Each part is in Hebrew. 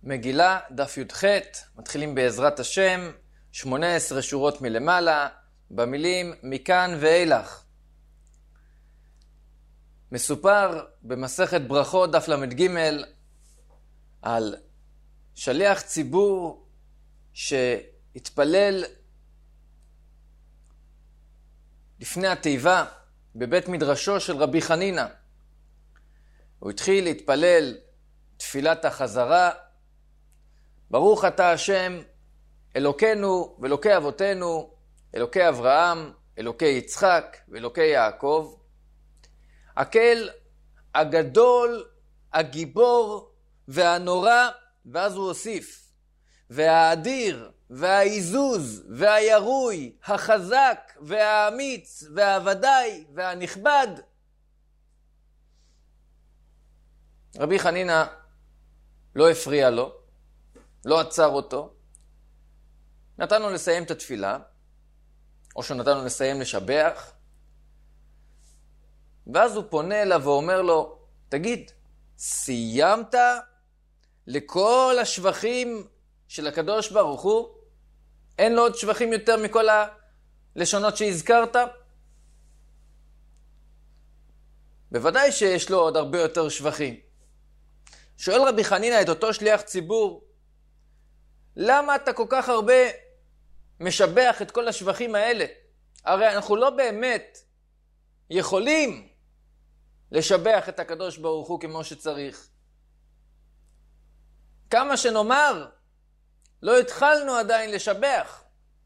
מגילה, דף י"ח, מתחילים בעזרת השם, 18 שורות מלמעלה, במילים מכאן ואילך. מסופר במסכת ברכות, דף למ"ג, על שליח ציבור שהתפלל לפני התיבה בבית מדרשו של רבי חנינא. הוא התחיל להתפלל תפילת החזרה, ברוך אתה השם אלוקינו ואלוקי אבותינו, אלוקי אברהם, אלוקי יצחק ואלוקי יעקב, הקל הגדול, הגיבור והנורא, ואז הוא הוסיף, והאדיר והעיזוז והירוי, החזק והאמיץ והוודאי והנכבד. רבי חנינא לא הפריע לו, לא עצר אותו, נתנו לסיים את התפילה, או שנתנו לסיים לשבח, ואז הוא פונה אליו ואומר לו, תגיד, סיימת לכל השבחים של הקדוש ברוך הוא? אין לו עוד שבחים יותר מכל הלשונות שהזכרת? בוודאי שיש לו עוד הרבה יותר שבחים. שואל רבי חנינא את אותו שליח ציבור, למה אתה כל כך הרבה משבח את כל השבחים האלה? הרי אנחנו לא באמת יכולים לשבח את הקדוש ברוך הוא כמו שצריך. כמה שנאמר, לא התחלנו עדיין לשבח.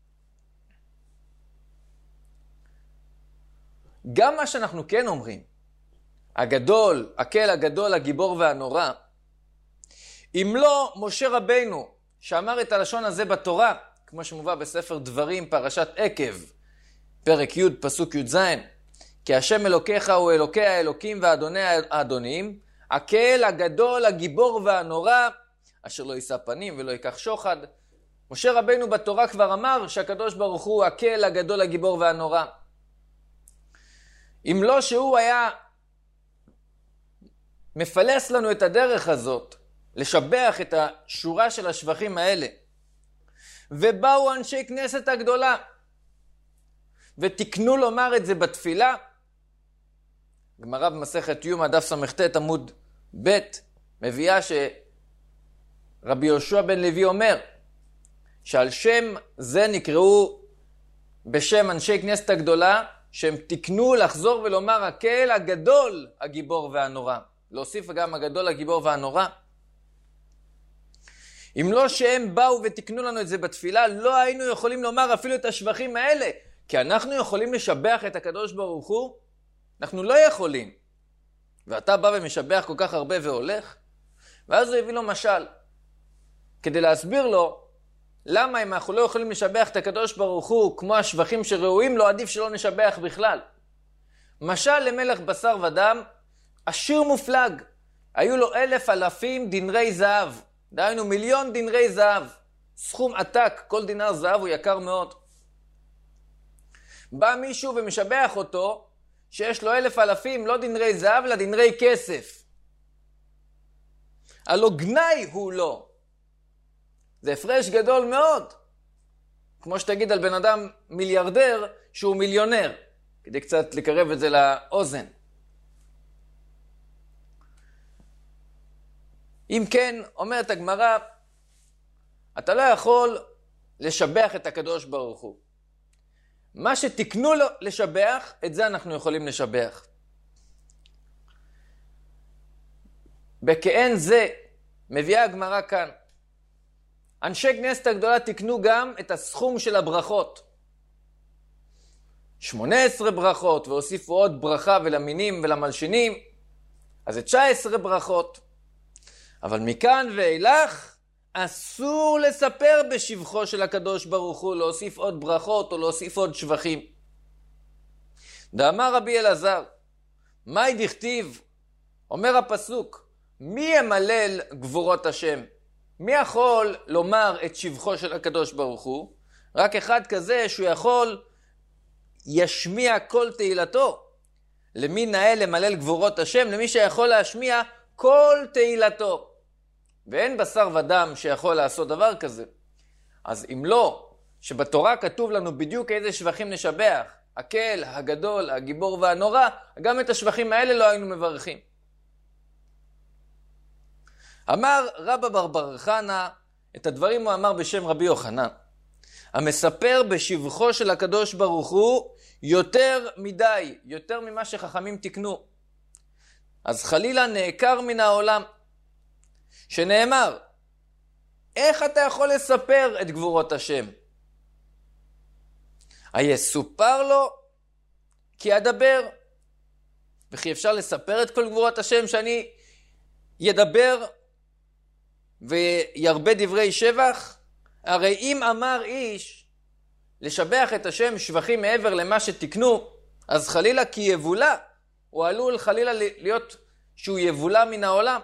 גם מה שאנחנו כן אומרים, הגדול, הקל הגדול, הגיבור והנורא, אם לא משה רבינו שאמר את הלשון הזה בתורה, כמו שמובא בספר דברים, פרשת עקב, פרק י' פסוק י"ז, כי השם אלוקיך הוא אלוקי האלוקים ואדוני האדונים, הקל הגדול, הגיבור והנורא, אשר לא יישא פנים ולא ייקח שוחד. משה רבינו בתורה כבר אמר שהקדוש ברוך הוא הקל הגדול, הגיבור והנורא. אם לא שהוא היה מפלס לנו את הדרך הזאת, לשבח את השורה של השבחים האלה, ובאו אנשי כנסת הגדולה ותקנו לומר את זה בתפילה, גמרא במסכת יומא דף ס"ט עמוד ב' מביאה שרבי יהושע בן לוי אומר שעל שם זה נקראו בשם אנשי כנסת הגדולה, שהם תקנו לחזור ולומר הקל הגדול, הגיבור והנורא, להוסיף גם הגדול, הגיבור והנורא. אם לא שהם באו ותקנו לנו את זה בתפילה, לא היינו יכולים לומר אפילו את השבחים האלה, כי אנחנו יכולים לשבח את הקדוש ברוך הוא? אנחנו לא יכולים. ואתה בא ומשבח כל כך הרבה והולך? ואז הוא הביא לו משל, כדי להסביר לו למה אם אנחנו לא יכולים לשבח את הקדוש ברוך הוא כמו השבחים שראויים לו, עדיף שלא נשבח בכלל. משל למלך בשר ודם, עשיר מופלג, היו לו 1,000 דינרי זהב, דהיינו 1,000,000 דינרי זהב, סכום עתק, כל דינר זהב הוא יקר מאוד. בא מישהו ומשבח אותו שיש לו 1,000 לא דינרי זהב אלא דינרי כסף. הלא גנאי הוא לא. זה הפרש גדול מאוד. כמו שתגיד על בן אדם מיליארדר שהוא מיליונר, כדי קצת לקרב את זה לאוזן. אם כן, אומרת הגמרא, אתה לא יכול לשבח את הקדוש ברוך הוא. מה שתקנו לו לשבח, את זה אנחנו יכולים לשבח. בכאן זה מביאה הגמרא כאן. אנשי כנסת הגדולה תקנו גם את הסכום של הברכות. 18 ברכות, והוסיפו עוד ברכה ולמינים ולמלשינים, אז זה 19 ברכות. אבל מכאן ואילך אסור לספר בשבחו של הקדוש ברוך הוא, להוסיף עוד ברכות או להוסיף עוד שבחים. דאמר רבי אלעזר, מהי דכתיב? אומר הפסוק, מי ימלל גבורות השם? מי יכול לומר את שבחו של הקדוש ברוך הוא? רק אחד כזה שהוא יכול ישמיע כל תהילתו. למי נאה למלל גבורות השם? למי שיכול להשמיע כל תהילתו. ואין בשר ודם שיכול לעשות דבר כזה. אז אם לא, שבתורה כתוב לנו בדיוק איזה שבחים נשבח, הקל, הגדול, הגיבור והנורא, גם את השבחים האלה לא היינו מברכים. אמר רבא בר חנא, את הדברים הוא אמר בשם רבי יוחנן, המספר בשבחו של הקדוש ברוך הוא יותר מדי, יותר ממה שחכמים תקנו. אז חלילה נעקר מן העולם, שנאמר, איך אתה יכול לספר את גבורות השם? היסופר לו כי אדבר. וכי אפשר לספר את כל גבורות השם שאני ידבר וירבה דברי שבח? הרי אם אמר איש לשבח את השם שבחים מעבר למה שתקנו, אז חלילה כי יבולה, הוא עלול חלילה להיות שהוא יבולה מן העולם.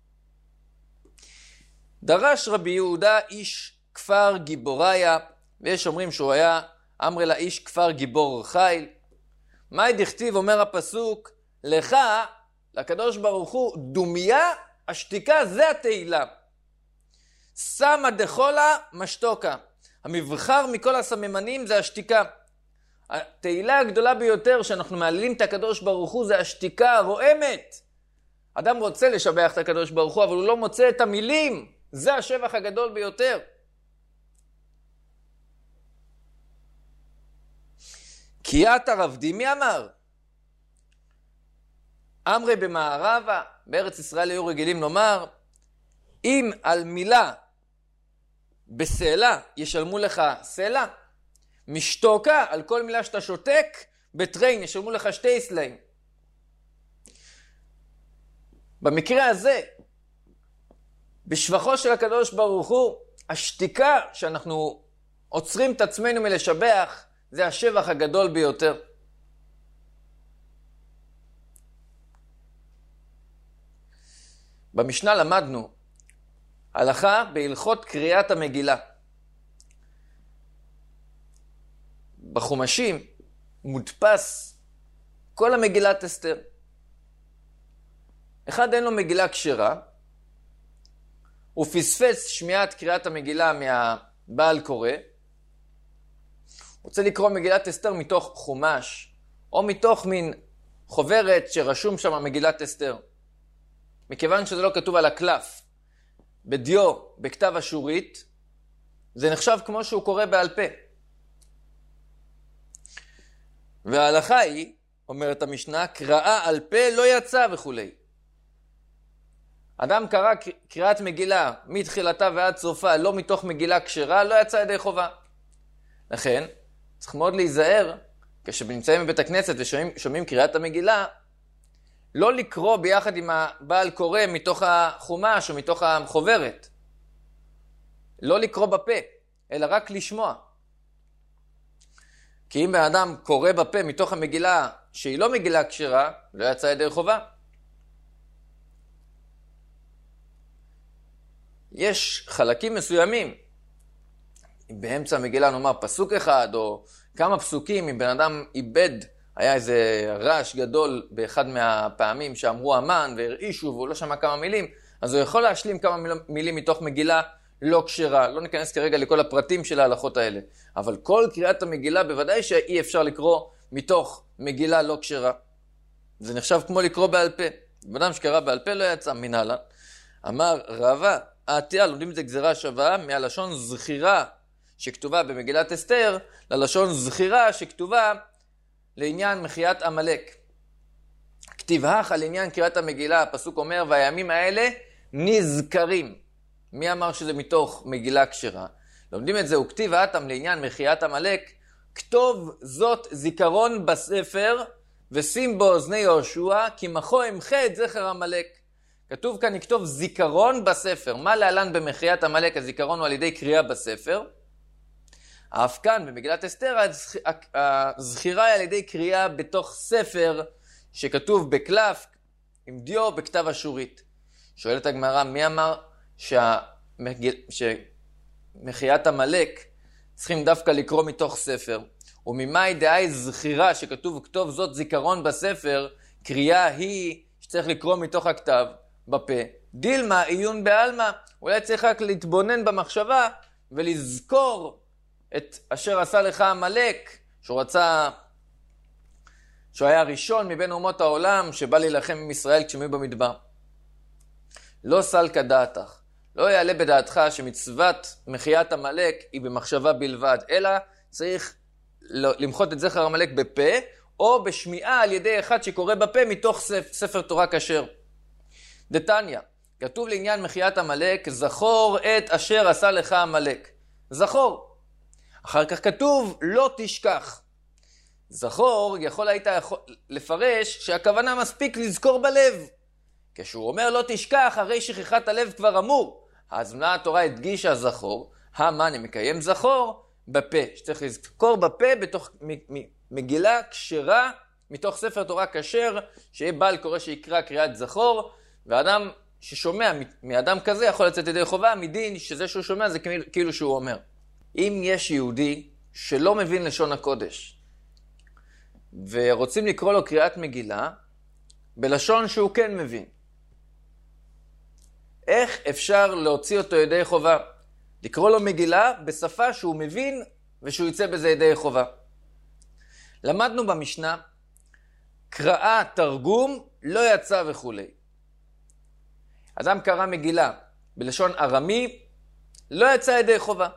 דרש רבי יהודה איש כפר גיבוריה, ויש אומרים שהוא היה אמר לה איש כפר גיבור חיל. מה דכתיב אומר הפסוק, לך, לקדוש ברוך הוא, דומיה, השתיקה זה התהילה. שמה דחולה משתוקה. המבחר מכל הסממנים זה השתיקה. התהילה הגדולה ביותר שאנחנו מעלילים את הקדוש ברוך הוא זה השתיקה הרועמת. אדם רוצה לשבח את הקדוש ברוך הוא, אבל הוא לא מוצא את המילים. זה השבח הגדול ביותר. קיאת הרבדי, מי אמר? אמרי במערבה, בארץ ישראל היו רגילים לומר, אם על מילה בסלע ישלמו לך סלע, משתוקה על כל מילה שאתה שותק, בטריין ישלמו לך 2 סלעים. במקרה הזה, בשבחו של הקדוש ברוך הוא, השתיקה שאנחנו עוצרים את עצמנו מלשבח, זה השבח הגדול ביותר. במשנה למדנו הלכה בהלכות קריאת המגילה. בחומשים מודפס כל המגילת אסתר. אחד אין לו מגילה כשרה, הוא פספס שמיעת קריאת המגילה מהבעל קורא, רוצה לקרוא מגילת אסתר מתוך חומש, או מתוך מין חוברת שרשום שם מגילת אסתר. מכיוון שזה לא כתוב על הקלף, בדיו, בכתב אשורית, זה נחשב כמו שהוא קורא בעל פה. וההלכה היא, אומרת המשנה, קראה על פה לא יצא וכו'. אדם קרא קריאת מגילה מתחילתה ועד סופה, לא מתוך מגילה כשרה, לא יצא ידי חובה. לכן, צריך מאוד להיזהר, כשנמצאים בבית הכנסת ושומעים קריאת המגילה, לא לקרוא ביחד עם הבעל קורא מתוך החומש או מתוך החוברת. לא לקרוא בפה, אלא רק לשמוע. כי אם האדם קורא בפה מתוך המגילה שהיא לא מגילה כשרה, לא יצא ידי חובה. יש חלקים מסוימים, אם באמצע המגילה נאמר פסוק אחד או כמה פסוקים, אם בן אדם איבד, היה איזה רעש גדול באחד מהפעמים שאמרו אמן והרעישו והוא לא שמע כמה מילים, אז הוא יכול להשלים כמה מילים מתוך מגילה לא כשרה. לא ניכנס כרגע לכל הפרטים של ההלכות האלה. אבל כל קריאת המגילה בוודאי שאי אפשר לקרוא מתוך מגילה לא כשרה. זה נחשב כמו לקרוא בעל פה. בן שקרא בעל פה לא יצא מנהלה. אמר רבא, העתייה, לומדים את זה גזירה שווה מהלשון זכירה שכתובה במגילת אסתר, ללשון זכירה שכתובה לעניין מחיית עמלק. כתיב הך על עניין קריאת המגילה, הפסוק אומר, והימים האלה נזכרים. מי אמר שזה מתוך מגילה כשרה? לומדים את זה, הוא כתיב האתם לעניין מחיית עמלק, כתוב זאת זיכרון בספר, ושים בו אוזני יהושע, כי מחו אמחה את זכר עמלק. כתוב כאן, נכתוב זיכרון בספר. מה להלן במחיית עמלק? הזיכרון הוא על ידי קריאה בספר. אף כאן במגילת אסתר, הזכירה היא על ידי קריאה בתוך ספר שכתוב בקלף עם דיו בכתב אשורית. שואלת הגמרא, מי אמר שמחיית עמלק צריכים דווקא לקרוא מתוך ספר? וממאי דאי זכירה שכתוב כתוב זאת זיכרון בספר, קריאה היא שצריך לקרוא מתוך הכתב בפה. דילמה עיון בעלמא, אולי צריך רק להתבונן במחשבה ולזכור את אשר עשה לך עמלק, שהוא היה הראשון מבין אומות העולם שבא להילחם עם ישראל כשהם היו במדבר. לא סלקא דעתך, לא יעלה בדעתך שמצוות מחיית עמלק היא במחשבה בלבד, אלא צריך למחות את זכר עמלק בפה, או בשמיעה על ידי אחד שקורא בפה מתוך ספר תורה כשר. דתניא, כתוב לעניין מחיית עמלק, זכור את אשר עשה לך עמלק. זכור. אחר כך כתוב, לא תשכח. זכור היית לפרש שהכוונה מספיק לזכור בלב. כשהוא אומר לא תשכח, הרי שכחת הלב כבר אמור. אז מה התורה הדגישה זכור? המאני מקיים זכור בפה. שצריך לזכור בפה בתוך מגילה כשרה, מתוך ספר תורה כשר, שיהיה בעל קורא שיקרא קריאת זכור, ואדם ששומע מאדם כזה יכול לצאת ידי חובה מדין שזה שהוא שומע זה כאילו שהוא אומר. אם יש יהודי שלא מבין לשון הקודש, ורוצים לקרוא לו קריאת מגילה, בלשון שהוא כן מבין, איך אפשר להוציא אותו ידי חובה? לקרוא לו מגילה בשפה שהוא מבין ושהוא יצא בזה ידי חובה. למדנו במשנה, קראה תרגום לא יצא וכו'. אדם קרא מגילה בלשון ארמי, לא יצא ידי חובה.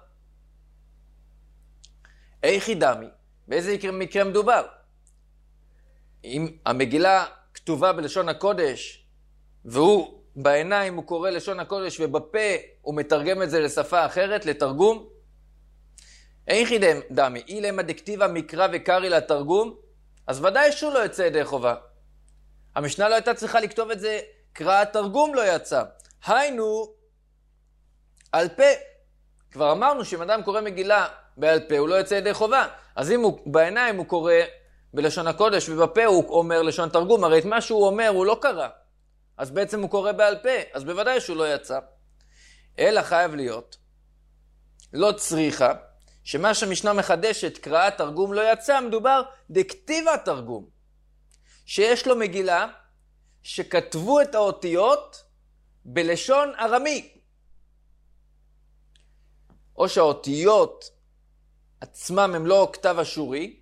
איכי דמי, באיזה מקרה מדובר? אם המגילה כתובה בלשון הקודש, והוא בעיניים הוא קורא לשון הקודש, ובפה הוא מתרגם את זה לשפה אחרת, לתרגום, איכי דמי, אילמה דכתיבה מקרא וקריא לתרגום, אז ודאי שהוא לא יצא ידי חובה. המשנה לא הייתה צריכה לכתוב את זה, קראת תרגום לא יצא. היינו, על פה. כבר אמרנו שאם אדם קורא מגילה בעל פה, הוא לא יצא ידי חובה. אז אם בעיניים הוא קורא בלשון הקודש, ובפה הוא אומר לשון תרגום, הרי את מה שהוא אומר הוא לא קרא. אז בעצם הוא קורא בעל פה, אז בוודאי שהוא לא יצא. אלא חייב להיות, לא צריכה, שמה שהמשנה מחדשת, קראת תרגום לא יצא, מדובר דכתיבה תרגום. שיש לו מגילה, שכתבו את האותיות בלשון ארמי. או שהאותיות עצמם הם לא כתב אשורי,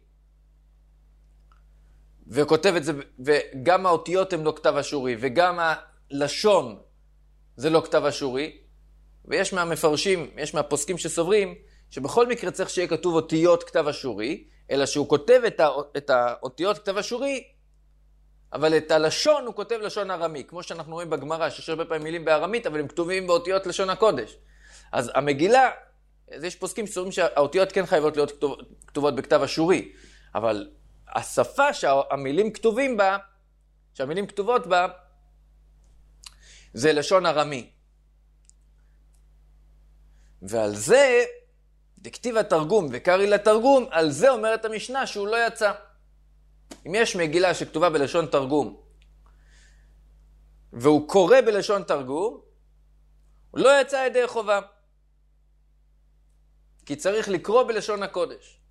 וכותב את זה, וגם האותיות הם לא כתב אשורי, וגם הלשון זה לא כתב אשורי, ויש מהמפרשים, יש מהפוסקים שסוברים, שבכל מקרה צריך שיהיה כתוב אותיות כתב אשורי, אלא שהוא כותב את האותיות כתב אשורי, אבל את הלשון הוא כותב לשון ארמי, כמו שאנחנו רואים בגמרא, שיש הרבה פעמים מילים בארמית, אבל הם כתובים באותיות לשון הקודש. אז המגילה, יש פוסקים שסוברים שהאותיות כן חייבות להיות כתובות בכתב אשורי, אבל השפה שהמילים כתובים בה, שהמילים כתובות בה, זה לשון ארמי. ועל זה, דכתיב התרגום וקריא לתרגום, על זה אומרת המשנה שהוא לא יצא. אם יש מגילה שכתובה בלשון תרגום, והוא קורא בלשון תרגום, הוא לא יצא ידי חובה. כי צריך לקרוא בלשון הקודש.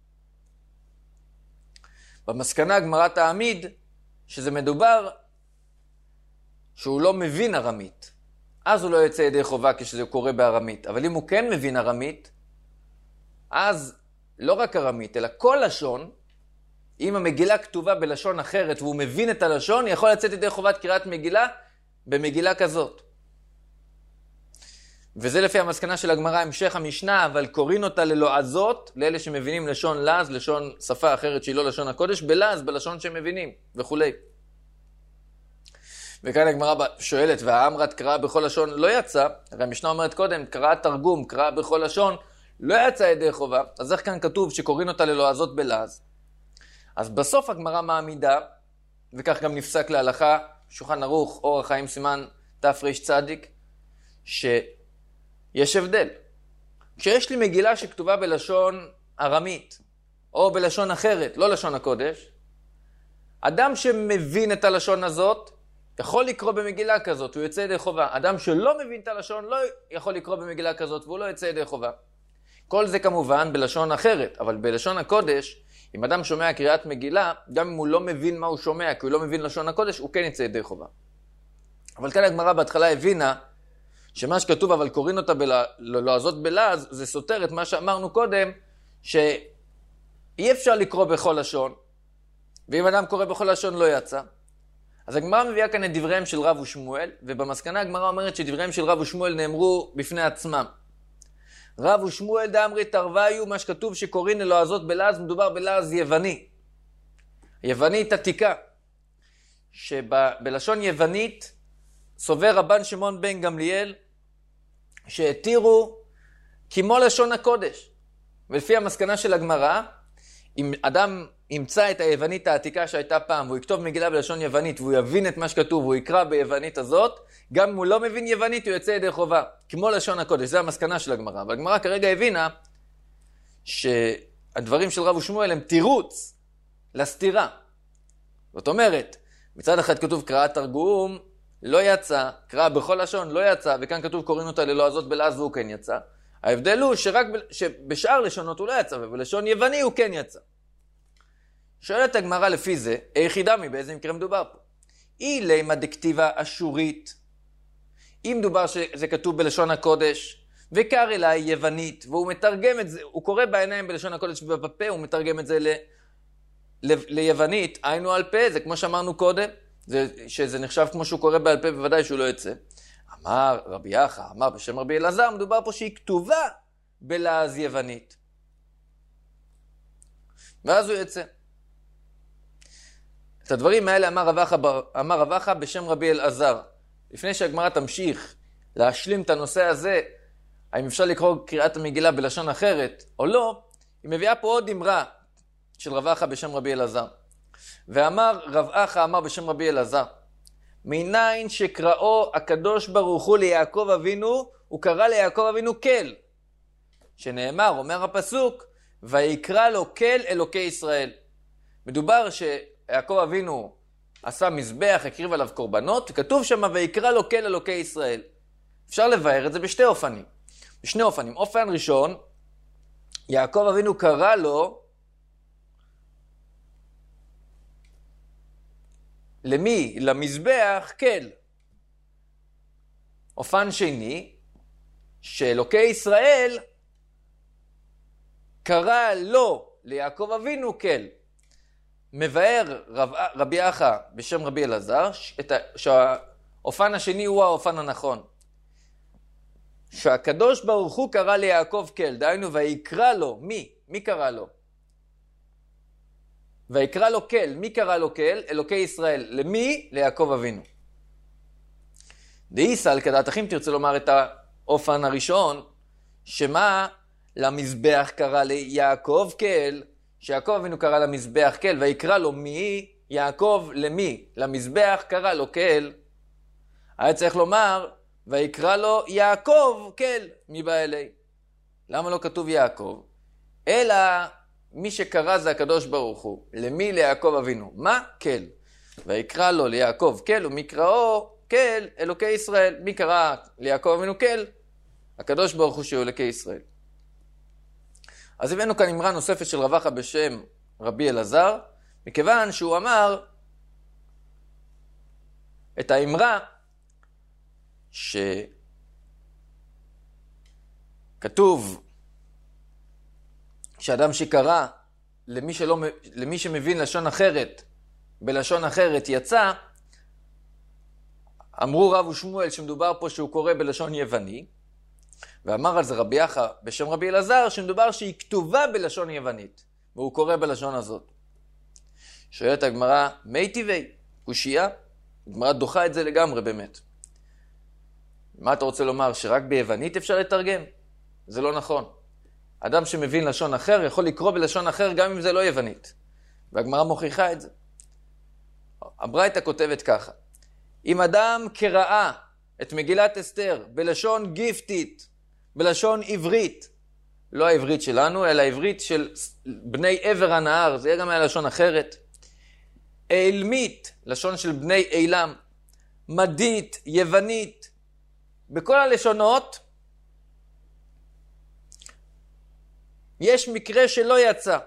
במסקנה הגמרא תעמיד שזה מדובר שהוא לא מבין ארמית. אז הוא לא יצא ידי חובה כשזה קורא בארמית. אבל אם הוא כן מבין ארמית, אז לא רק ארמית, אלא כל לשון, אם המגילה כתובה בלשון אחרת והוא מבין את הלשון, יכול לצאת ידי חובת קריאת מגילה במגילה כזאת. וזה לפי המסקנה של הגמרא, המשך המשנה, אבל קוראים אותה ללועזות, לאלה שמבינים לשון לעז, לשון שפה אחרת שהיא לא לשון הקודש, בלעז, בלשון שהם מבינים, וכו'. וכאן הגמרא שואלת, והאמרת קראה בכל לשון לא יצא, הרי המשנה אומרת קודם, קראה תרגום, קראה בכל לשון, לא יצא ידי חובה, אז איך כאן כתוב שקוראים אותה ללועזות בלעז? אז בסוף הגמרא מעמידה, וכך גם נפסק להלכה, שולחן ערוך, אור החיים סימן תרצ, שיש הבדל. כשיש לי מגילה שכתובה בלשון ארמית, או בלשון אחרת, לא לשון הקודש, אדם שמבין את הלשון הזאת, יכול לקרוא במגילה כזאת, הוא יצא ידי חובה. אדם שלא מבין את הלשון, לא יכול לקרוא במגילה כזאת, והוא לא יצא ידי חובה. כל זה כמובן בלשון אחרת, אבל בלשון הקודש, אם אדם שומע קריאת מגילה, גם אם הוא לא מבין מה הוא שומע, כי הוא לא מבין לשון הקודש, הוא כן יצא ידי חובה. אבל כאן הגמרא בהתחלה הבינה שמה שכתוב אבל קוראים אותה בלועזות בלעז, זה סותר את מה שאמרנו קודם, שאי אפשר לקרוא בכל לשון, ואם אדם קורא בכל לשון לא יצא. אז הגמרא מביאה כאן את דבריהם של רב ושמואל, ובמסקנה הגמרא אומרת שדבריהם של רב ושמואל נאמרו בפני עצמם. רב ושמואל דאמרי תרוויו, מה שכתוב שקוראים ללועזות בלעז, מדובר בלעז יווני. יוונית עתיקה, שבלשון יוונית סובר רבן שמעון בן גמליאל, שהתירו כמו לשון הקודש. ולפי המסקנה של הגמרא, אם אדם ימצא את היוונית העתיקה שהייתה פעם, והוא יכתוב מגילה בלשון יוונית, והוא יבין את מה שכתוב, והוא יקרא ביוונית הזאת, גם אם הוא לא מבין יוונית, הוא יוצא ידי חובה, כמו לשון הקודש. זה המסקנה של הגמרא. והגמרא כרגע הבינה שהדברים של רב ושמואל הם תירוץ לסתירה. זאת אומרת, מצד אחד כתוב קראת תרגום, לא יצא, קרא בכל לשון לא יצא, וכאן כתוב קוראים אותה ללועזות בלעז והוא כן יצא. ההבדל הוא שבשאר לשונות הוא לא יצא, ובלשון יווני הוא כן יצא. שואלת הגמרא לפי זה, היחידה באיזה מקרה מדובר פה? אי לימה דכתיבה אשורית, אם מדובר שזה כתוב בלשון הקודש, וקר אליי יוונית, והוא מתרגם את זה, הוא קורא בעיניים בלשון הקודש ובפה, הוא מתרגם את זה ליוונית, היינו על פה, זה כמו שאמרנו קודם, שזה נחשב כמו שהוא קורא בעל פה, בוודאי שהוא לא יצא. אמר רבי יחא, אמר בשם רבי אלעזר, מדובר פה שהיא כתובה בלעז יוונית. ואז הוא יצא. את הדברים האלה אמר רב אחא בשם רבי אלעזר. לפני שהגמרא תמשיך להשלים את הנושא הזה, האם אפשר לקרוא קריאת המגילה בלשון אחרת או לא, היא מביאה פה עוד אמרה של רב אחא בשם רבי אלעזר. ואמר רב אחא אמר בשם רבי אלעזר, מניין שקראו הקדוש ברוך הוא ליעקב אבינו, הוא קרא ליעקב אבינו כל. שנאמר, אומר הפסוק, ויקרא לו כל אלוקי ישראל. מדובר שיעקב אבינו עשה מזבח, הקריב עליו קורבנות, וכתוב שם ויקרא לו כל אלוקי ישראל. אפשר לבאר את זה בשני אופנים. אופן ראשון, יעקב אבינו קרא לו, למי? למזבח כל. אופן שני, שאלוקי ישראל קרא לו, ליעקב אבינו כל. מבאר רבי אחא בשם רבי אלעזר, שהאופן השני הוא האופן הנכון. שהקדוש ברוך הוא קרא ליעקב כל, דהיינו ויקרא לו, מי קרא לו? ויקרא לו כל, מי קרא לו כל? אלוקי ישראל. למי? ליעקב אבינו. דאיסל, כדעתכם תרצה לומר את האופן הראשון, שמה למזבח קרא ליעקב כל, שיעקב אבינו קרא למזבח כל, ויקרא לו מי? יעקב למי? למזבח קרא לו כל. היה צריך לומר, ויקרא לו יעקב כל, מי בא אלי? למה לא כתוב יעקב? אלא מי שקרא זה הקדוש ברוך הוא. למי? ליעקב אבינו. מה? כל. ויקרא לו ליעקב כל, ומי קראו כל אלוקי ישראל. מי קרא ליעקב אבינו כל? הקדוש ברוך הוא שהוא אלוקי ישראל. אז הבאנו כאן אמרה נוספת של רב אחא בשם רבי אלעזר, מכיוון שהוא אמר את האמרה שכתוב שאדם שקרא למי שמבין לשון אחרת, בלשון אחרת יצא, אמרו רב ושמואל שמדובר פה שהוא קורא בלשון יווני, ואמר על זה רבי אחא בשם רבי אלעזר שמדובר שהיא כתובה בלשון יוונית, והוא קורא בלשון הזאת. שואלת הגמרא, מי טבעי? קושייה? הגמרא דוחה את זה לגמרי באמת. מה אתה רוצה לומר? שרק ביוונית אפשר לתרגם? זה לא נכון. אדם שמבין לשון אחר יכול לקרוא בלשון אחר גם אם זה לא יוונית. והגמרא מוכיחה את זה. הברייתא כותבת ככה, אם אדם קרא את מגילת אסתר בלשון גיפטית, בלשון עברית, לא העברית שלנו, אלא העברית של בני עבר הנהר, זה יהיה גם מהלשון אחרת, אילמית, לשון של בני אילם, מדית, יוונית, בכל הלשונות, יש מקרה שלא יצא.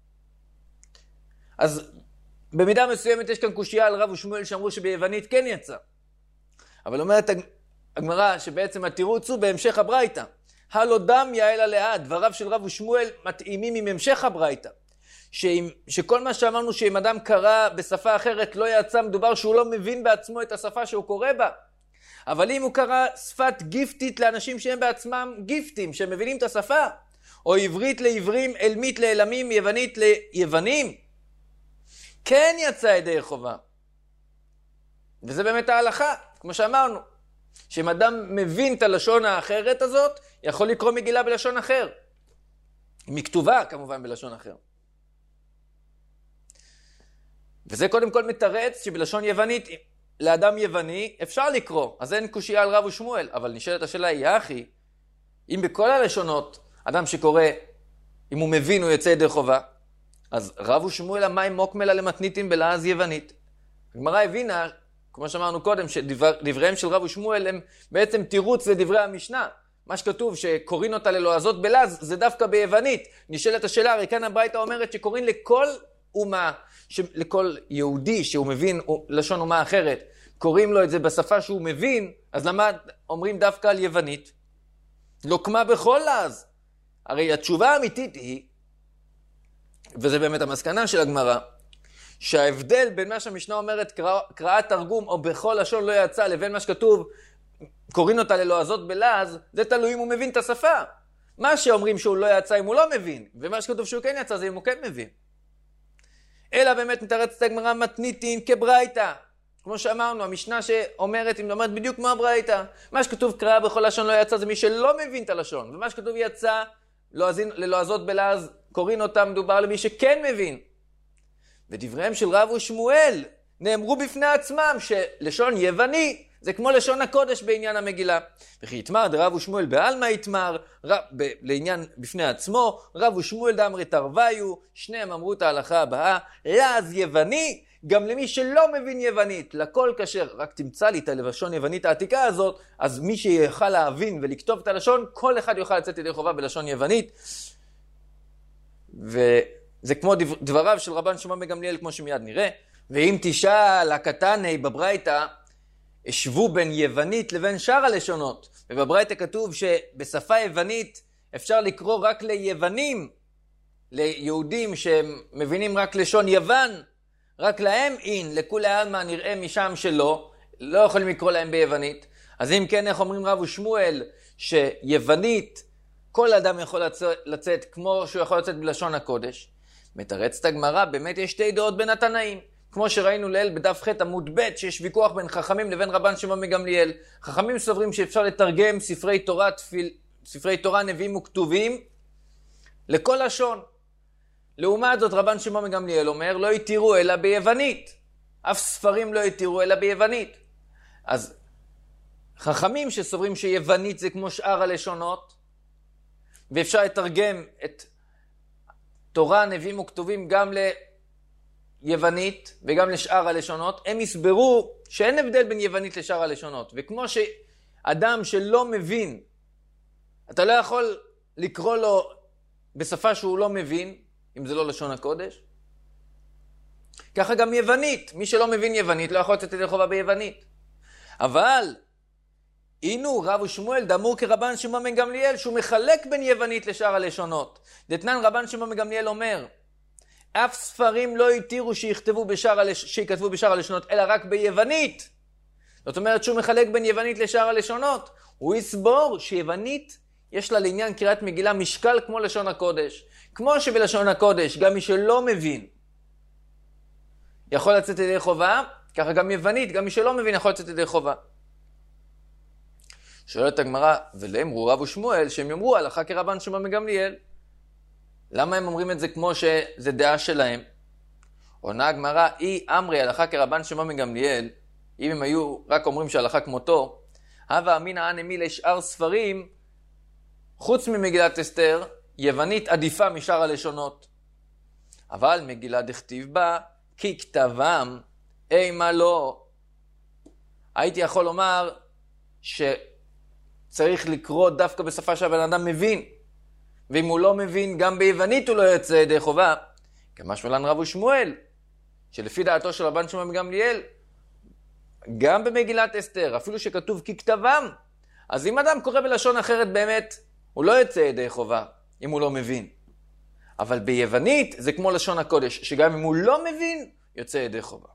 אז במידה מסוימת יש כאן קושייה על רב ושמואל שאמרו שביוונית כן יצא. אבל אומרת הגמרא שבעצם התירוץ הוא בהמשך הברייתא. הלא דמיא אלא להא, דבריו של רב ושמואל מתאימים עם המשך הברייתא. שכל מה שאמרנו שאם אדם קרא בשפה אחרת לא יצא, מדובר שהוא לא מבין בעצמו את השפה שהוא קורא בה. אבל אם הוא קרא שפת גיפטית לאנשים שהם בעצמם גיפטים, שהם מבינים את השפה, או עברית לעברים, אלמית לאלמים, יוונית ליוונים, כן יצא ידי חובה. וזה באמת ההלכה, כמו שאמרנו, שאם אדם מבין את הלשון האחרת הזאת, יכול לקרוא מגילה בלשון אחר. מכתובה כמובן בלשון אחר. וזה קודם כל מתרץ שבלשון יוונית, לאדם יווני אפשר לקרוא, אז אין קושיה על רב ושמואל, אבל נשאלת השאלה היא, אחי, אם בכל הלשונות, אדם שקורא, אם הוא מבין הוא יוצא ידי חובה, אז רב ושמואל המים מוקמלה למתניתים בלעז יוונית. הגמרא הבינה, כמו שאמרנו קודם, שדבריהם של רב ושמואל הם בעצם תירוץ לדברי המשנה. מה שכתוב שקוראים אותה ללועזות בלעז, זה דווקא ביוונית. נשאלת השאלה, הרי כאן הברייתא אומרת שקוראים לכל אומה, לכל יהודי שהוא מבין לשון אומה אחרת, קוראים לו את זה בשפה שהוא מבין, אז למה אומרים דווקא על יוונית? לוקמה בכל לעז. הרי התשובה האמיתית היא, וזה באמת המסקנה של הגמרא, שההבדל בין מה שהמשנה אומרת קראת תרגום או בכל לשון לא יצא, לבין מה שכתוב קוראים אותה ללועזות בלעז, זה תלוי אם הוא מבין את השפה. מה שאומרים שהוא לא יצא אם הוא לא מבין, ומה שכתוב שהוא כן יצא זה אם הוא כן מבין. אלא באמת מתרצת הגמרא מתניתין כברייתא. כמו שאמרנו, המשנה שאומרת, אם אומרת בדיוק כמו הברייתא, מה שכתוב קרא בכל לשון לא יצא זה מי שלא מבין את הלשון, ומה שכתוב יצא ללועזות בלעז, קוראים אותה מדובר למי שכן מבין. ודבריהם של רב ושמואל נאמרו בפני עצמם שלשון יווני זה כמו לשון הקודש בעניין המגילה. וכי יתמר דרב ושמואל בעלמא יתמר, לעניין בפני עצמו, רב ושמואל דאמרי תרוויו, שניהם אמרו את ההלכה הבאה, לעז יווני, גם למי שלא מבין יוונית, לכל כשר, רק תמצא לי את הלשון יוונית העתיקה הזאת, אז מי שיוכל להבין ולכתוב את הלשון, כל אחד יוכל לצאת ידי חובה בלשון יוונית. וזה כמו דבריו של רבן שמעון בן גמליאל, כמו שמיד נראה. ואם תשאל הקטני בברייתא, השוו בין יוונית לבין שאר הלשונות. ובברייתא כתוב שבשפה יוונית אפשר לקרוא רק ליוונים, ליהודים שהם מבינים רק לשון יוון, רק להם אין, לכולי עלמא נראה משם שלא, לא יכולים לקרוא להם ביוונית. אז אם כן, איך אומרים רב ושמואל שיוונית כל אדם יכול לצאת כמו שהוא יכול לצאת בלשון הקודש? מתרצת הגמרא, באמת יש שתי דעות בין התנאים. כמו שראינו לעיל בדף ח' עמוד ב' שיש ויכוח בין חכמים לבין רבן שמעון בן גמליאל. חכמים סוברים שאפשר לתרגם ספרי תורה, נביאים וכתובים לכל לשון. לעומת זאת רבן שמעון בן גמליאל אומר לא יתירו אלא ביוונית. אף ספרים לא יתירו אלא ביוונית. אז חכמים שסוברים שיוונית זה כמו שאר הלשונות, ואפשר לתרגם את תורה, נביאים וכתובים גם ליוונית וגם לשאר הלשונות, הם יסברו שאין הבדל בין יוונית לשאר הלשונות. וכמו שאדם שלא מבין, אתה לא יכול לקרוא לו בשפה שהוא לא מבין, אם זה לא לשון הקודש. ככה גם יוונית, מי שלא מבין יוונית לא יכול לצאת ידי חובה ביוונית. אבל אינו רב ושמואל דאמרו כרבן שמעון בן גמליאל שהוא מחלק בין יוונית לשאר הלשונות. דתנן רבן שמעון בן גמליאל אומר, אף ספרים לא יתירו שיכתבו בשאר הלשונות, אלא רק ביוונית. זאת אומרת שהוא מחלק בין יוונית לשאר הלשונות. הוא יסבור שיוונית יש לה לעניין קריאת מגילה משקל כמו לשון הקודש. כמו שבלשון הקודש גם מי שלא מבין יכול לצאת ידי חובה, ככה גם יוונית, גם מי שלא מבין יכול לצאת ידי חובה. שואלת הגמרא, ולאמרו רב ושמואל שהם יאמרו הלכה כרבן שמעון בן גמליאל. למה הם אומרים את זה כמו שזה דעה שלהם? עונה הגמרא, אי אמרי הלכה כרבן שמעון בן גמליאל, אם הם היו רק אומרים שההלכה כמותו, הווה אמינא אנמי לשאר ספרים, חוץ ממגילת אסתר, יוונית עדיפה משאר הלשונות. אבל מגילה דכתיב בה, כי כתבם, אימה לא. הייתי יכול לומר שצריך לקרוא דווקא בשפה שהבן אדם מבין. ואם הוא לא מבין, גם ביוונית הוא לא יוצא ידי חובה. כמשמע לן רב ושמואל, שלפי דעתו של רבן שמעון בן גמליאל, גם במגילת אסתר, אפילו שכתוב כי כתבם, אז אם אדם קורא בלשון אחרת באמת, הוא לא יוצא ידי חובה, אם הוא לא מבין. אבל ביוונית זה כמו לשון הקודש, שגם אם הוא לא מבין, יוצא ידי חובה.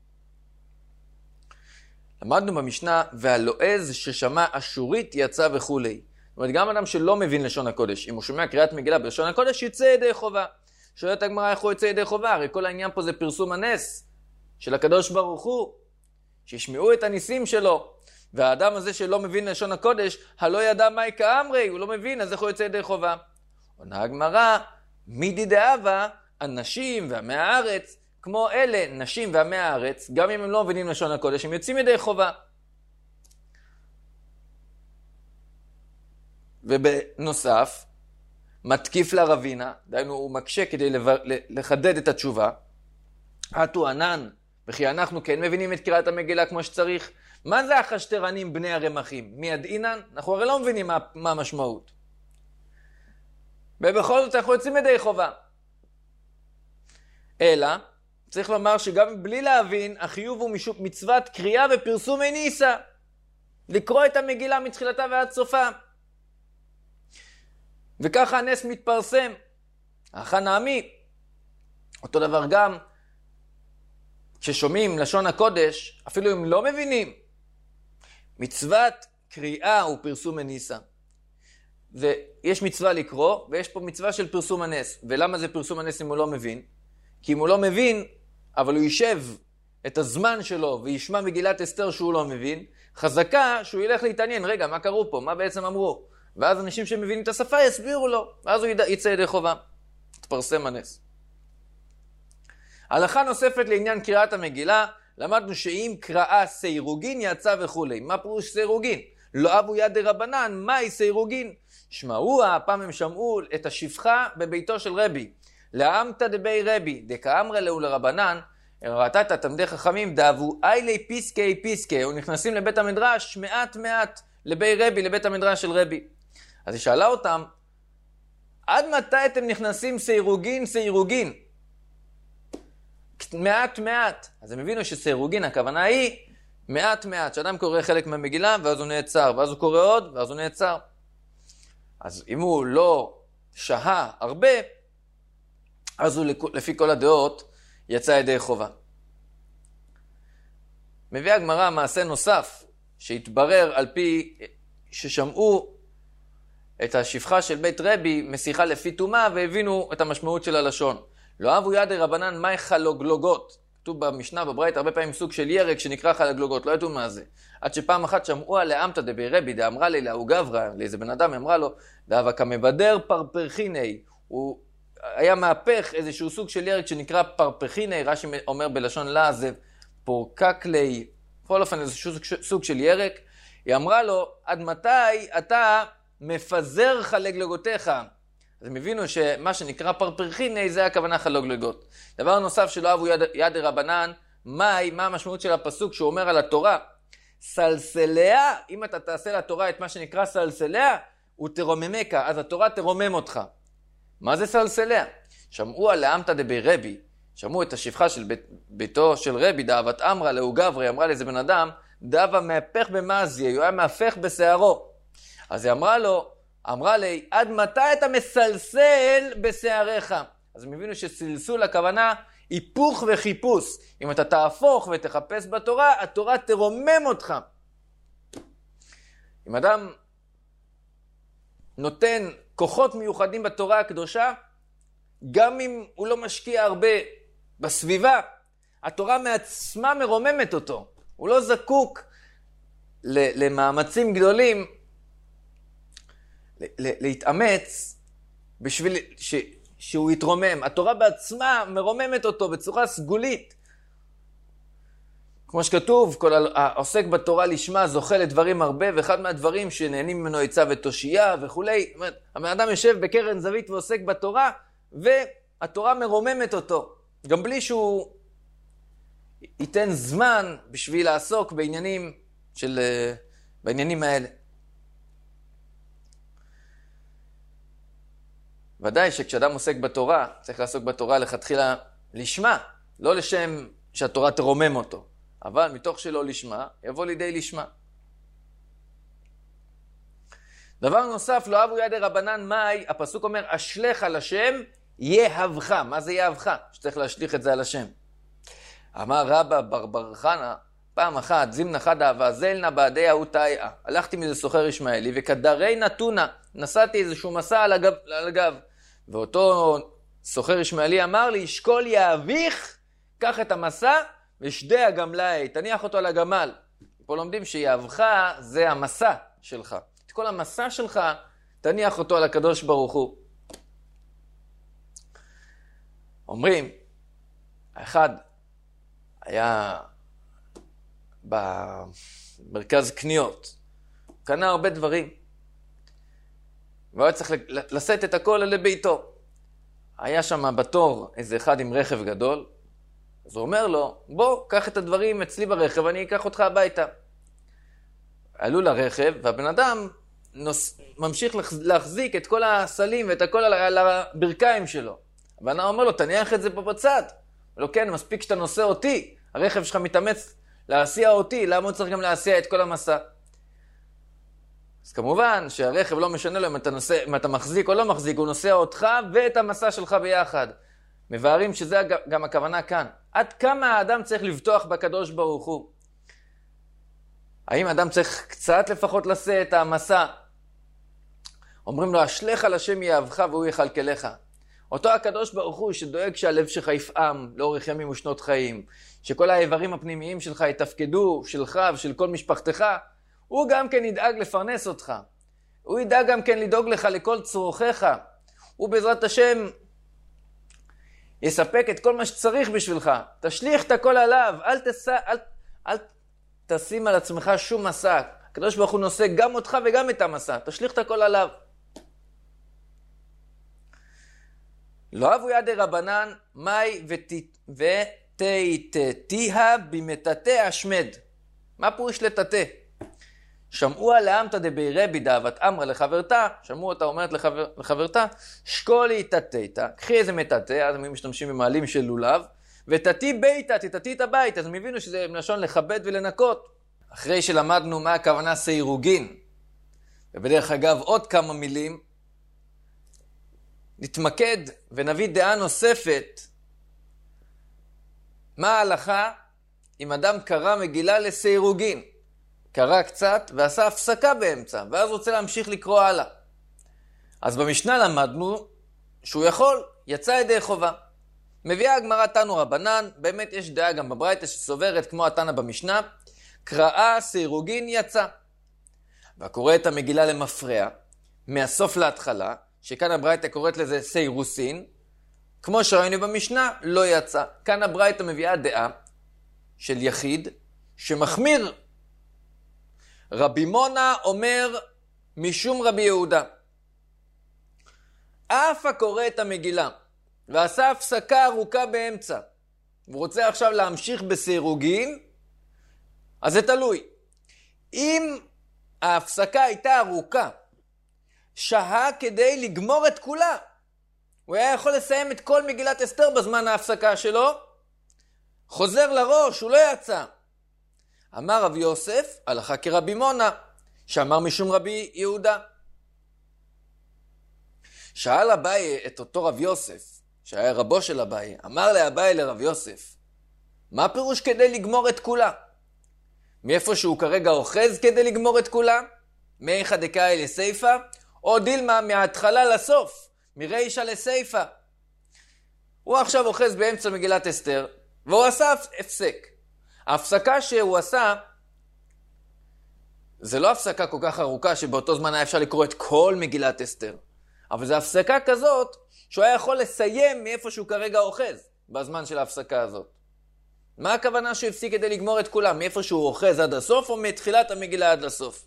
למדנו במשנה, והלועז ששמע אשורית יצא וכו'. זאת אומרת, גם אדם שלא מבין לשון הקודש, אם הוא שומע קריאת מגילה בלשון הקודש, יצא ידי חובה. שואלת הגמרא איך הוא יצא ידי חובה? הרי כל העניין פה זה פרסום הנס של הקדוש ברוך הוא, שישמעו את הניסים שלו. והאדם הזה שלא מבין לשון הקודש, הלא ידע מהי כאמרי, הוא לא מבין, אז איך הוא יצא ידי חובה? עונה הגמרא, מידי דאבה, הנשים ועמי הארץ, כמו אלה, נשים ועמי הארץ, גם אם הם לא מבינים לשון הקודש, הם יוצאים ידי חובה. ובנוסף, מתקיף לרבינה, דהיינו הוא מקשה כדי לחדד את התשובה. עטו ענן, וכי אנחנו כן מבינים את קריאת המגילה כמו שצריך. מה זה החשטרנים בני הרמחים? מי ידעינן? אנחנו הרי לא מבינים מה המשמעות. ובכל זאת אנחנו יוצאים ידי חובה. אלא, צריך לומר שגם בלי להבין, החיוב הוא מצוות קריאה ופרסום הניסה. לקרוא את המגילה מתחילתה ועד סופה. וככה הנס מתפרסם. החנעמי, אותו דבר גם, כששומעים לשון הקודש, אפילו אם לא מבינים, מצוות קריאה ופרסום הניסה. ויש מצווה לקרוא, ויש פה מצווה של פרסום הנס. ולמה זה פרסום הנס אם הוא לא מבין? כי אם הוא לא מבין, אבל הוא יישב את הזמן שלו וישמע מגילת אסתר שהוא לא מבין, חזקה שהוא ילך להתעניין, רגע, מה קראו פה? מה בעצם אמרו? ואז אנשים שמבינים את השפה יסבירו לו, ואז הוא יצא ידי חובה. תפרסם הנס. הלכה נוספת לעניין קריאת המגילה, למדנו שאם קראה סיירוגין יצא וכו'. מה פירוש סיירוגין? לא אבו יד דרבנן, מהי סיירוגין? שמעו, הפעם הם שמעו את השפחה בביתו של רבי. לעמתא דבי רבי, דקאמרי לו לרבנן, ראתה תלמידי חכמים דאבו איילי פיסקי פיסקי, ונכנסים לבית המדרש מעט מעט לבי רבי, לבית המדרש של רבי. אז היא שאלה אותם, עד מתי אתם נכנסים סיירוגין סיירוגין? מעט מעט. אז הם הבינו שסיירוגין הכוונה היא מעט מעט, שאדם קורא חלק מהמגילה ואז הוא נעצר, ואז הוא קורא עוד ואז הוא נעצר. אז אם הוא לא שהה הרבה, אז הוא לפי כל הדעות יצא ידי חובה. מביא הגמרא מעשה נוסף שהתברר על פי ששמעו את השפחה של בית רבי משיחה לפי תומה והבינו את המשמעות של הלשון. לא אבו יד רבנן מהי חלוגלוגות. כתוב במשנה בברייתא הרבה פעמים סוג של ירק שנקרא חלוגלוגות, לא ידעו מה זה. עד שפעם אחת שמעו עליה עמתא דבי רבי, דאמרה לי לאו גברא, לאיזה בן אדם אמרה לו, דאבה כמבדר פרפרחיני, הוא היה מהפך איזשהו סוג של ירק שנקרא פרפרחיני, רש"י אומר בלשון לעזב, פורקקלי, בכל אופן איזשהו סוג של ירק. היא אמרה לו, עד מתי אתה מפזר חלוגלוגותיך? אז הם הבינו שמה שנקרא פרפרחיני זה הכוונה חלוגלוגות. דבר נוסף שלא אהבו יד רבנן, מה המשמעות של הפסוק שהוא אומר על התורה? סלסליה, אם אתה תעשה לתורה את מה שנקרא סלסליה, הוא תרוממך, אז התורה תרומם אותך. מה זה סלסליה? שמעו על לעמתא דבי רבי, שמעו את השפחה של ביתו של רבי, דאבת אמרה לאו גברי, אמרה לאיזה בן אדם, דאבה מהפך במזיה, הוא היה מהפך בשערו. אז היא אמרה לי, עד מתי אתה מסלסל בשעריך? אז הם הבינו שסלסול הכוונה היפוך וחיפוש. אם אתה תהפוך ותחפש בתורה, התורה תרומם אותך. אם אדם נותן כוחות מיוחדים בתורה הקדושה, גם אם הוא לא משקיע הרבה בסביבה, התורה מעצמה מרוממת אותו. הוא לא זקוק למאמצים גדולים להתאמץ בשביל שהוא יתרומם. התורה בעצמה מרוממת אותו בצורה סגולית. כמו שכתוב, כל העוסק בתורה לשמה זוכה לדברים הרבה, ואחד מהדברים שנהנים ממנו עצה ותושייה וכולי. הבן אדם יושב בקרן זווית ועוסק בתורה, והתורה מרוממת אותו. גם בלי שהוא ייתן זמן בשביל לעסוק בעניינים האלה. ודאי שכשאדם עוסק בתורה, צריך לעסוק בתורה לכתחילה לשמה, לא לשם שהתורה תרומם אותו. אבל מתוך שלא לשמה, יבוא לידי לשמה. דבר נוסף, לא אהבו ידי רבנן מאי, הפסוק אומר, אשלך על השם יאהבך. מה זה יאהבך? שצריך להשליך את זה על השם. אמר רבא בר חנה, פעם אחת, זימנה חד אהבה, זלנה בעדי ההותאיה. הלכתי מזה סוחר ישמעאלי, וכדרי נתונה, נסעתי איזשהו מסע על הגב. ואותו סוחר ישמעאלי אמר לי, שקול יאהביך, קח את המסע, ושדה הגמלאי, תניח אותו על הגמל. פה לומדים שיאהבך זה המסע שלך. את כל המסע שלך, תניח אותו על הקדוש ברוך הוא. אומרים, האחד היה במרכז קניות, קנה הרבה דברים, והוא היה צריך לשאת את הכל לביתו. היה שם בתור איזה אחד עם רכב גדול, אז הוא אומר לו, בוא, קח את הדברים אצלי ברכב, אני אקח אותך הביתה. עלו לרכב, והבן אדם ממשיך להחזיק את כל הסלים ואת הכל על הברכיים שלו. הבן אדם אומר לו, תניח את זה פה בצד. הוא לא, כן, מספיק שאתה נושא אותי. הרכב שלך מתאמץ להסיע אותי, למה הוא צריך גם להסיע את כל המסע? אז כמובן שהרכב לא משנה לו אם אתה מחזיק או לא מחזיק, הוא נוסע אותך ואת המסע שלך ביחד. מבארים שזה גם הכוונה כאן. עד כמה האדם צריך לבטוח בקדוש ברוך הוא? האם האדם צריך קצת לפחות לשאת את המסע? אומרים לו, אשלך על השם יאהבך והוא יכלכלך. אותו הקדוש ברוך הוא שדואג שהלב שלך יפעם לאורך ימים ושנות חיים, שכל האיברים הפנימיים שלך יתפקדו, שלך ושל כל משפחתך, הוא גם כן ידאג לפרנס אותך. הוא ידאג גם כן לדאוג לך לכל צורכיך. הוא בעזרת השם יספק את כל מה שצריך בשבילך. תשליך את הכל עליו, אל תשים על עצמך שום מסע. הקדוש ברוך הוא נושא גם אותך וגם את המסע. תשליך את הכל עליו. לא אהבו ידי רבנן מאי ותיתתיה במטאטא אשמד. מה פירוש לטאטא? שמעו לעמתא דבי רבי דאבת אמרה לחברתה, שמעו אותה אומרת לחברתה, שקולי תתתא, קחי איזה מטאטא, אז הם משתמשים במעלים של לולב, ותתי ביתה, תתתי את הבית, אז הם הבינו שזה מלשון לכבד ולנקות. אחרי שלמדנו מה הכוונה סיירוגין, ובדרך אגב עוד כמה מילים, נתמקד ונביא דעה נוספת, מה ההלכה אם אדם קרא מגילה לסיירוגין? קרא קצת ועשה הפסקה באמצע, ואז רוצה להמשיך לקרוא הלאה. אז במשנה למדנו שהוא יכול, יצא ידי חובה. מביאה הגמרא תנו רבנן, באמת יש דעה גם בברייתא שסוברת כמו התנא במשנה, קראה סיירוגין יצא. והקורא את המגילה למפרע, מהסוף להתחלה, שכאן הברייתא קוראת לזה סיירוסין, כמו שראינו במשנה, לא יצא. כאן הברייתא מביאה דעה של יחיד שמחמיר. רבי מונה אומר משום רבי יהודה. אף הקורא את המגילה ועשה הפסקה ארוכה באמצע, והוא רוצה עכשיו להמשיך בסיירוגין, אז זה תלוי. אם ההפסקה הייתה ארוכה, שהה כדי לגמור את כולה, הוא היה יכול לסיים את כל מגילת אסתר בזמן ההפסקה שלו, חוזר לראש, הוא לא יצא. אמר רבי יוסף, הלכה כרבי מונה, שאמר משום רבי יהודה. שאל אביי את אותו רבי יוסף, שהיה רבו של אביי, אמר לאביי לרבי יוסף, מה פירוש כדי לגמור את כולה? מאיפה שהוא כרגע אוחז כדי לגמור את כולה? מאיכא דקאי לסייפא, או דילמה מההתחלה לסוף, מרישא לסייפא. הוא עכשיו אוחז באמצע מגילת אסתר, והוא עשה הפסק. ההפסקה שהוא עשה, זה לא הפסקה כל כך ארוכה שבאותו זמן היה אפשר לקרוא את כל מגילת אסתר. אבל זו הפסקה כזאת שהוא היה יכול לסיים מאיפה שהוא כרגע אוחז בזמן של ההפסקה הזאת. מה הכוונה שהוא הפסיק כדי לגמור את כולם? מאיפה שהוא אוחז עד הסוף או מתחילת המגילה עד לסוף?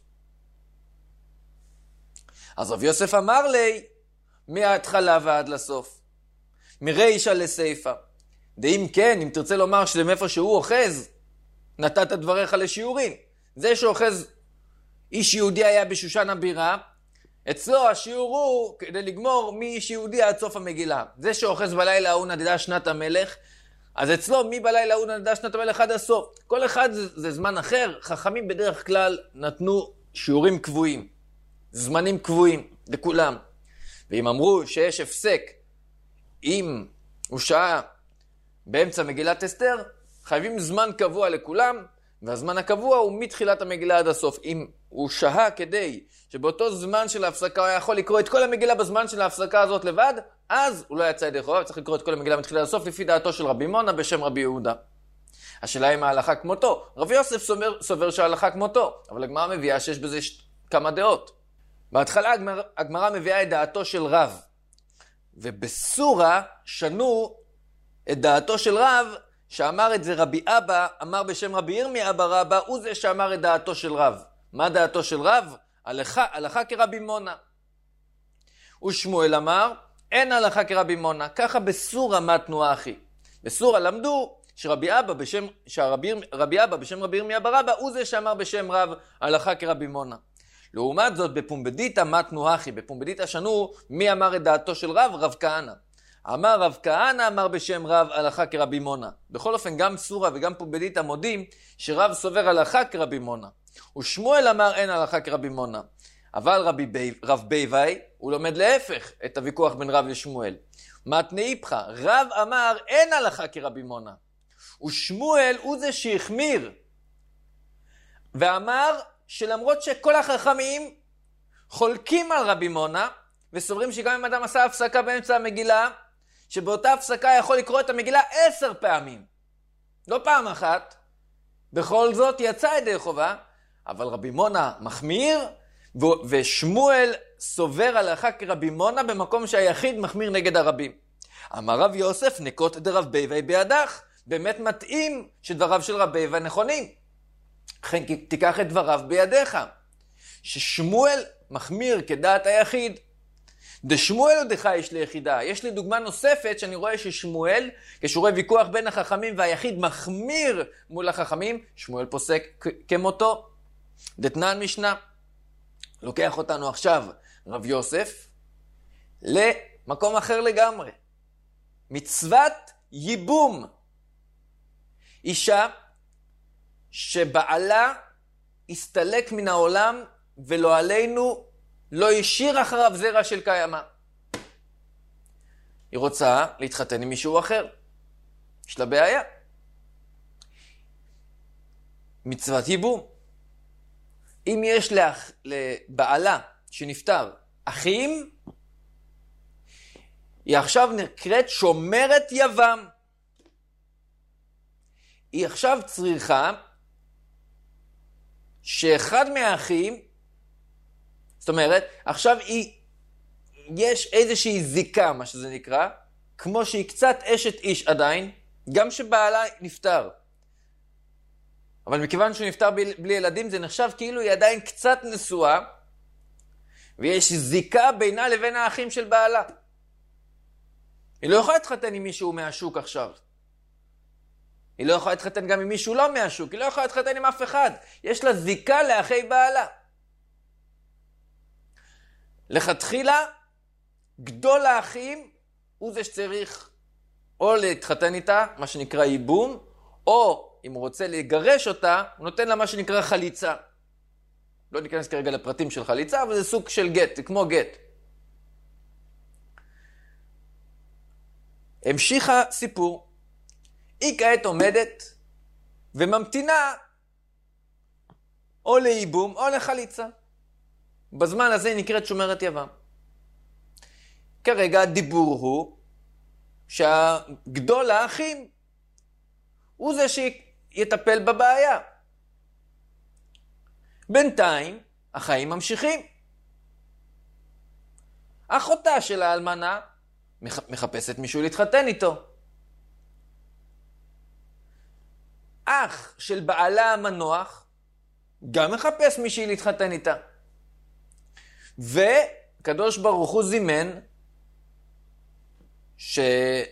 אז רב יוסף אמר לי, מההתחלה ועד לסוף. מרישא לסייפא. ואם כן, אם תרצה לומר שזה מאיפה שהוא אוחז, נתת דבריך לשיעורים. זה שאוחז איש יהודי היה בשושן הבירה, אצלו השיעור הוא כדי לגמור מאיש יהודי עד סוף המגילה. זה שאוחז בלילה ההוא נדדה שנת המלך, אז אצלו מי בלילה ההוא נדדה שנת המלך עד הסוף. כל אחד זה זמן אחר, חכמים בדרך כלל נתנו שיעורים קבועים. זמנים קבועים לכולם. ואם אמרו שיש הפסק, אם הוא שעה באמצע מגילת אסתר, חייבים זמן קבוע לכולם, והזמן הקבוע הוא מתחילת המגילה עד הסוף. אם הוא שעה כדי שבאותו זמן של ההפסקה הוא יכול לקרוא את כל המגילה בזמן של ההפסקה הזאת לבד, אז הוא לא יצא ידי חובה, צריך לקרוא את כל המגילה מתחילת עד הסוף לפי דעתו של רבי מונה בשם רבי יהודה. השאלה היא מה ההלכה כמותו. רבי יוסף סובר שההלכה כמותו, אבל הגמרא מביאה שיש בזה כמה דעות. בהתחלה הגמרא מביאה את דעתו של רב, ובסורה שנו את דעתו של רב, שאמר את זה רבי אבא, אמר בשם רבי ירמיה אבא רבא, הוא זה שאמר את דעתו של רב. מה דעתו של רב? הלכה כרבי מונה. ושמואל אמר, אין הלכה כרבי מונה. ככה בסורה מתנו אחי. בסורה למדו שרבי אבא בשם רבי ירמיה אבא רבא, הוא זה שאמר בשם רב הלכה כרבי מונה. לעומת זאת בפומבדיתא מתנו אחי. בפומבדיתא שנו מי אמר את דעתו של רב? רב כהנא. אמר רב כהנא אמר בשם רב הלכה כרבי מונה. בכל אופן גם סורה וגם פומבדיתא מודים שרב סובר הלכה כרבי מונה. ושמואל אמר אין הלכה כרבי מונה. אבל רב ביבי הוא לומד להפך את הוויכוח בין רב לשמואל. מתנה איפכא, רב אמר אין הלכה כרבי מונה. ושמואל הוא זה שהחמיר ואמר שלמרות שכל החכמים חולקים על רבי מונה וסוברים שגם אם אדם עשה הפסקה באמצע המגילה, שבאותה הפסקה יכול לקרוא את המגילה 10 פעמים, לא פעם אחת, בכל זאת יצא ידי חובה, אבל רבי מונה מחמיר, ושמואל סובר הלכה כרבי מונה במקום שהיחיד מחמיר נגד הרבים. אמר רב יוסף נקוט דרב ביבי בידך, באמת מתאים שדבריו של רב ביבי נכונים. לכן תיקח את דבריו בידיך, ששמואל מחמיר כדעת היחיד. דשמואל או דחייש ליחידה. יש לי דוגמה נוספת שאני רואה ששמואל, כשהוא רואה ויכוח בין החכמים והיחיד מחמיר מול החכמים, שמואל פוסק כמותו. דתנן משנה. לוקח אותנו עכשיו רב יוסף למקום אחר לגמרי. מצוות ייבום. אישה שבעלה הסתלק מן העולם ולא עלינו לא השאיר אחריו זרע של קיימה. היא רוצה להתחתן עם מישהו אחר. יש לה בעיה. מצוות ייבום. אם יש לבעלה שנפטר אחים, היא עכשיו נקראת שומרת יבם. היא עכשיו צריכה שאחד מהאחים, זאת אומרת, עכשיו יש איזושהי זיקה, מה שזה נקרא, כמו שהיא קצת אשת איש עדיין, גם שבעלה נפטר. אבל מכיוון שהוא נפטר בלי ילדים, זה נחשב כאילו היא עדיין קצת נשואה, ויש זיקה בינה לבין האחים של בעלה. היא לא יכולה להתחתן עם מישהו מהשוק עכשיו. היא לא יכולה להתחתן גם עם מישהו לא מהשוק. היא לא יכולה להתחתן עם אף אחד. יש לה זיקה לאחי בעלה. לכתחילה, גדול האחים הוא זה שצריך או להתחתן איתה, מה שנקרא ייבום, או אם הוא רוצה לגרש אותה, הוא נותן לה מה שנקרא חליצה. לא ניכנס כרגע לפרטים של חליצה, אבל זה סוג של גט, זה כמו גט. המשיכה סיפור. היא כעת עומדת וממתינה או לייבום או לחליצה. בזמן הזה היא נקראת שומרת יבם. כרגע הדיבור הוא שהגדול האחים הוא זה שיטפל בבעיה. בינתיים החיים ממשיכים. אחותה של האלמנה מחפשת מישהו להתחתן איתו. אח של בעלה המנוח גם מחפש מישהי להתחתן איתה. וקדוש ברוך הוא זימן שאח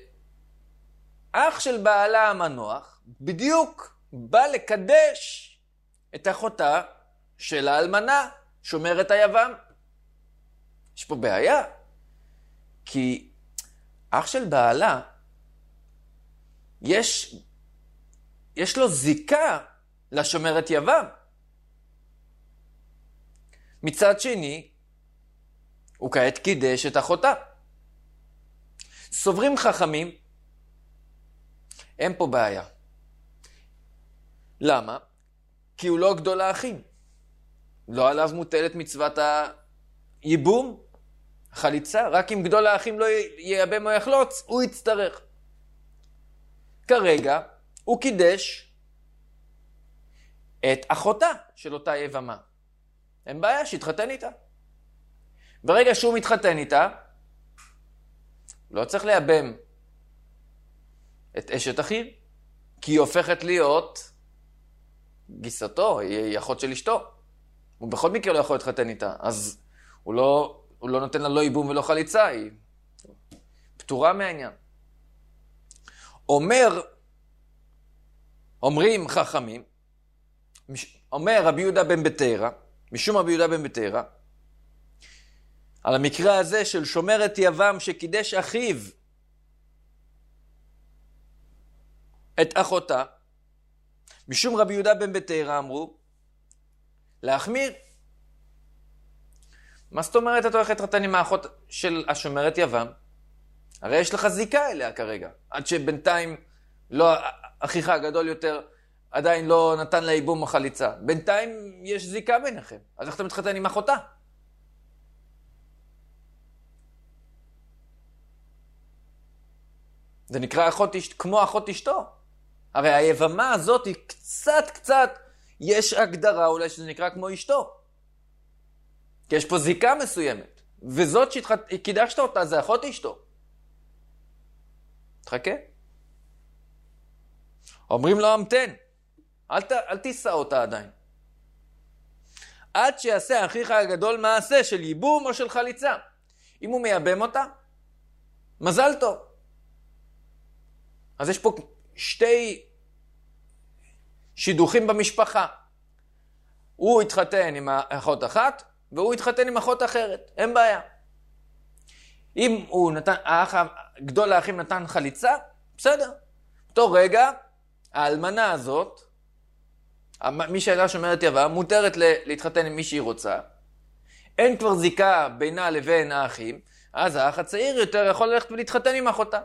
של בעלה המנוח בדיוק בא לקדש את אחותה של האלמנה, שומרת היבם. יש פה בעיה, כי אח של בעלה יש לו זיקה לשומרת יבם. מצד שני, הוא כעת קידש את אחותה. סוברים חכמים, אין פה בעיה. למה? כי הוא לא גדול האחים. לא עליו מוטלת מצוות הייבום, החליצה. רק אם גדול האחים לא ייבם או יחלוץ, הוא יצטרך. כרגע הוא קידש את אחותה של אותה יבמה. אין בעיה, שיתחתן איתה. ברגע שהוא מתחתן איתה, לא צריך לייבם את אשת אחיו, כי היא הופכת להיות גיסתו, היא אחות של אשתו. הוא בכל מקרה לא יכול להתחתן איתה, אז הוא לא נותן לה לא ייבום ולא חליצה, היא פטורה מהעניין. אומרים חכמים, אומר רבי יהודה בן בתרא, משום רבי יהודה בן בתרא, על המקרה הזה של שומרת יבם שקידש אחיו את אחותה, משום רבי יהודה בן בתרא אמרו, להחמיר. מה זאת אומרת אתה הולך להתחתן עם האחות של השומרת יבם? הרי יש לך זיקה אליה כרגע, עד שבינתיים לא, אחיך הגדול יותר עדיין לא נתן לה ייבום או חליצה. בינתיים יש זיקה ביניכם, אז איך אתה מתחתן עם אחותה? זה נקרא כמו אחות אשתו. הרי היבמה הזאת היא קצת, יש הגדרה אולי שזה נקרא כמו אשתו. כי יש פה זיקה מסוימת. וזאת שקידשת אותה זה אחות אשתו. תחכה. אומרים לו המתן. אל תישא אותה עדיין. עד שיעשה אחיך הגדול מעשה של ייבום או של חליצה. אם הוא מייבם אותה, מזל טוב. אז יש פה שתי שידוכים במשפחה. הוא התחתן עם אחות אחת, והוא התחתן עם אחות אחרת. אין בעיה. אם הוא נתן, גדול האחים נתן חליצה, בסדר. באותו רגע, האלמנה הזאת, מי שאלה שומרת יבם, מותרת להתחתן עם מי שהיא רוצה. אין כבר זיקה בינה לבין האחים, אז האח הצעיר יותר יכול ללכת ולהתחתן עם אחותה.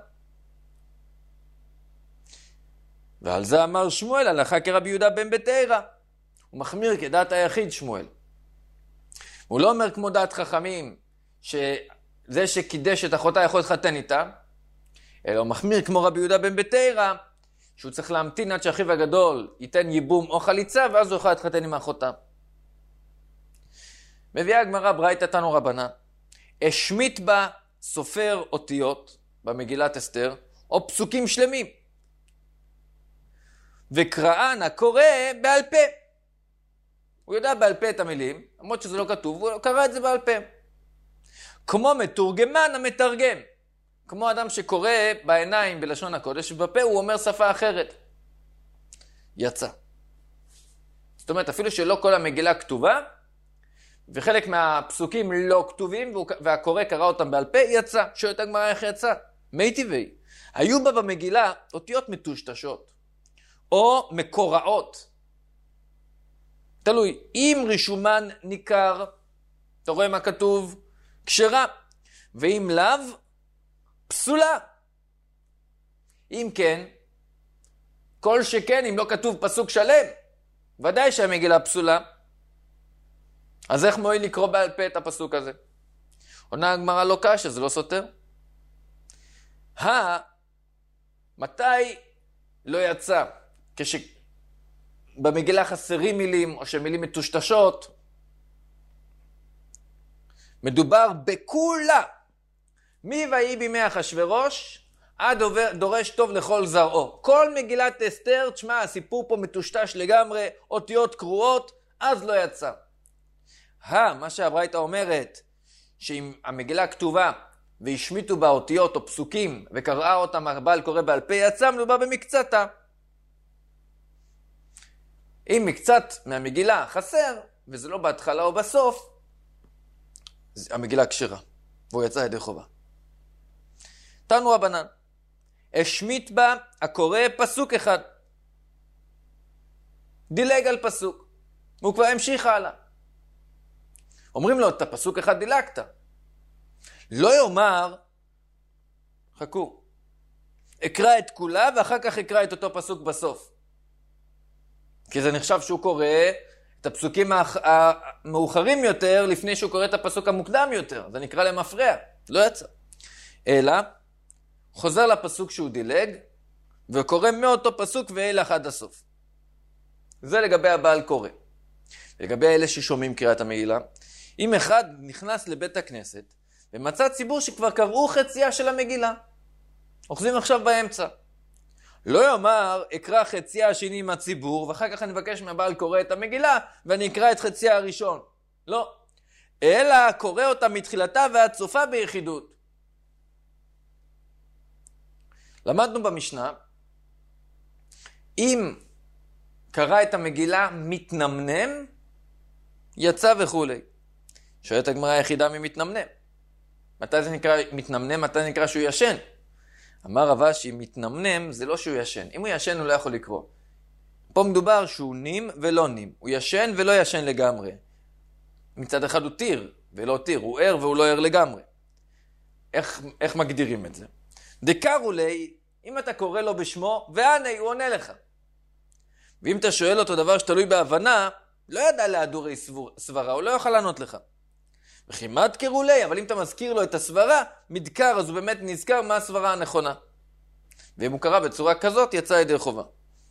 ועל זה אמר שמואל, הלכה כרבי יהודה בן בתרא. הוא מחמיר כדעת היחיד שמואל. הוא לא אומר כמו דעת חכמים, שזה שקידש את אחותה יכול להתחתן איתה, אלא הוא מחמיר כמו רבי יהודה בן בתרא, שהוא צריך להמתין עד שאחיו הגדול ייתן ייבום או חליצה, ואז הוא יכול להתחתן עם אחותה. מביאה הגמרא ברייתא תנו רבנן, השמיט בה סופר אותיות במגילת אסתר, או פסוקים שלמים, וקראן הקורא בעל פה. הוא יודע בעל פה את המילים, למרות שזה לא כתוב, הוא קרא את זה בעל פה. כמו מתורגמן המתרגם. כמו אדם שקורא בעיניים בלשון הקודש, ובפה הוא אומר שפה אחרת. יצא. זאת אומרת, אפילו שלא כל המגילה כתובה, וחלק מהפסוקים לא כתובים, והקורא קרא אותם בעל פה, יצא. שואלת הגמרא איך יצא? מי טבעי. היו בה במגילה אותיות מטושטשות, או מקוראות. תלוי, אם רישומן ניכר, אתה רואה מה כתוב? כשרה. ואם לאו, פסולה. אם כן, כל שכן אם לא כתוב פסוק שלם, ודאי שהמגילה פסולה. אז איך מועיל לקרוא בעל פה את הפסוק הזה? עונה הגמרא לא קשה, זה לא סותר. מתי לא יצא? כשבמגילה חסרים מילים, או שמילים מטושטשות, מדובר בכולה. מי ויהי בימי אחשוורוש, עד דורש טוב לכל זרעו. כל מגילת אסתר, תשמע, הסיפור פה מטושטש לגמרי, אותיות קרועות, אז לא יצא. מה שהברייתא אומרת, שאם המגילה כתובה, והשמיטו בה אותיות או פסוקים, וקראה אותם הבעל קורא בעל פה, יצא מדובר במקצתה. אם מקצת מהמגילה חסר, וזה לא בהתחלה או בסוף, המגילה כשרה, והוא יצא ידי חובה. תנו רבנן, השמיט בה הקורא פסוק אחד. דילג על פסוק. הוא כבר המשיך הלאה. אומרים לו, את הפסוק אחד דילגת. לא יאמר, חכו, אקרא את כולה ואחר כך אקרא את אותו פסוק בסוף. כי זה נחשב שהוא קורא את הפסוקים המאוחרים יותר לפני שהוא קורא את הפסוק המוקדם יותר. זה נקרא למפרע, לא יצא. אלא חוזר לפסוק שהוא דילג וקורא מאותו פסוק ואילך עד הסוף. זה לגבי הבעל קורא. לגבי אלה ששומעים קריאת המגילה, אם אחד נכנס לבית הכנסת ומצא ציבור שכבר קראו חצייה של המגילה, אוחזים עכשיו באמצע. לא יאמר, אקרא חצייה השני עם הציבור, ואחר כך אני מבקש מהבעל קורא את המגילה, ואני אקרא את חצייה הראשון. לא. אלא קורא אותה מתחילתה ועד סופה ביחידות. למדנו במשנה, אם קרא את המגילה מתנמנם, יצא וכו'. שואלת הגמרא היחידה ממתנמנם. מתי זה נקרא מתנמנם? מתי זה נקרא שהוא ישן? אמר רב אשי, מתנמנם זה לא שהוא ישן. אם הוא ישן הוא לא יכול לקרוא. פה מדובר שהוא נים ולא נים. הוא ישן ולא ישן לגמרי. מצד אחד הוא תיר ולא תיר. הוא ער והוא לא ער לגמרי. איך מגדירים את זה? דקרו לי, אם אתה קורא לו בשמו, וענה, הוא עונה לך. ואם אתה שואל אותו דבר שתלוי בהבנה, לא ידע להדורי סברה, הוא לא יוכל לענות לך. וכמעט קראו לי, אבל אם אתה מזכיר לו את הסברה, מדקר, אז הוא באמת נזכר מה הסברה הנכונה. ואם הוא קרא בצורה כזאת, יצא ידי חובה.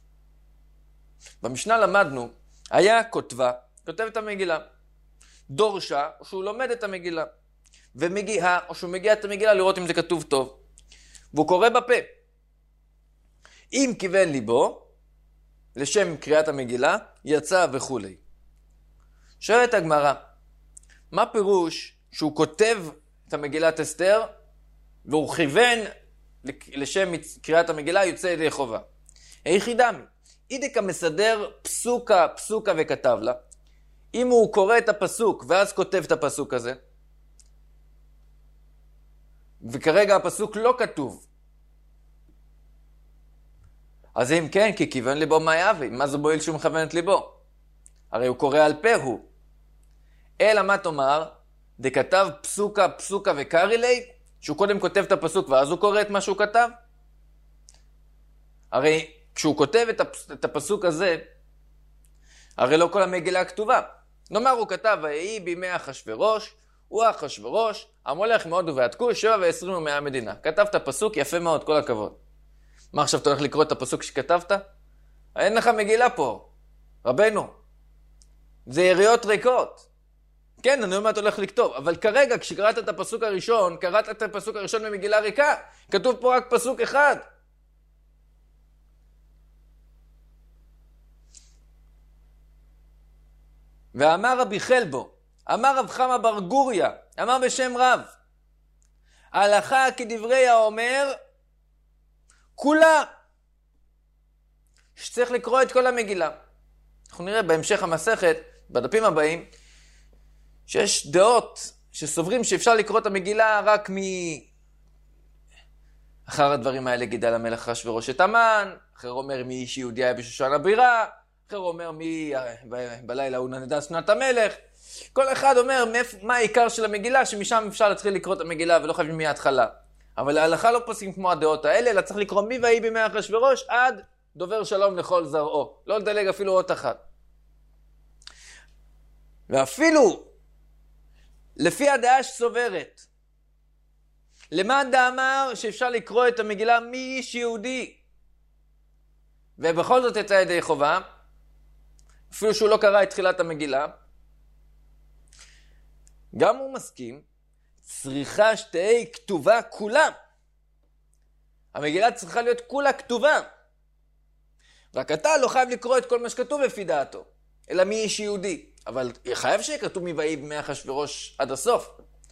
במשנה למדנו, היה כותב את המגילה. דורשה, או שהוא לומד את המגילה. ומגיעה, או שהוא מגיע את המגילה לראות אם זה כתוב טוב. והוא קורא בפה. אם כיוון ליבו, לשם קריאת המגילה, יצא וכו'. שואלת הגמרא, מה פירוש שהוא כותב את המגילת אסתר, והוא כיוון לשם קריאת המגילה יוצא ידי חובה? היחידמי, אידקה מסדר פסוקה וכתב לה. אם הוא קורא את הפסוק ואז כותב את הפסוק הזה, וכרגע הפסוק לא כתוב, אז אם כן, כי כיוון ליבו מה יאבי? מה זה בועיל שהוא מכוון את ליבו? הרי הוא קורא על פה הוא. אלא מה תאמר? דכתב פסוקה וקרי לי, שהוא קודם כותב את הפסוק ואז הוא קורא את מה שהוא כתב? הרי כשהוא כותב את הפסוק הזה, הרי לא כל המגילה כתובה. נאמר הוא כתב, ויהי בימי אחשוורוש, הוא אחשוורוש, המולך מאוד ועד כוש, 27 ומאה מדינה. כתבת פסוק יפה מאוד, כל הכבוד. מה עכשיו אתה הולך לקרוא את הפסוק שכתבת? אין לך מגילה פה, רבנו. זה יריות ריקות. כן, אני אומר אתה הולך לכתוב, אבל כרגע כשקראת את הפסוק הראשון, קראת את הפסוק הראשון במגילה ריקה. כתוב פה רק פסוק אחד. ואמר רבי חלבו, אמר רב חמא בר גוריה, אמר בשם רב, ההלכה כדברי האומר, כולה, שצריך לקרוא את כל המגילה. אנחנו נראה בהמשך המסכת, בדפים הבאים, שיש דעות שסוברים שאפשר לקרוא את המגילה רק אחר הדברים האלה גידל המלך אחשוורוש את המן, אחר אומר מי שיהודי היה בשושן הבירה, אחר אומר מי בלילה הוא נדע שנת המלך. כל אחד אומר מה העיקר של המגילה, שמשם אפשר להתחיל לקרוא את המגילה ולא חייבים מההתחלה. אבל ההלכה לא פוסקים כמו הדעות האלה, אלא צריך לקרוא מי ויהי בימי אחשוורוש עד דובר שלום לכל זרעו. לא לדלג אפילו אות אחת. ואפילו לפי הדעה שסוברת, למאן דאמר שאפשר לקרוא את המגילה מאיש יהודי, ובכל זאת יצא ידי חובה, אפילו שהוא לא קרא את תחילת המגילה, גם הוא מסכים, צריכה שתהי כתובה כולה. המגילה צריכה להיות כולה כתובה. רק אתה לא חייב לקרוא את כל מה שכתוב לפי דעתו, אלא מאיש יהודי. אבל חייב שיהיה כתוב מי בימי אחשוורוש עד הסוף.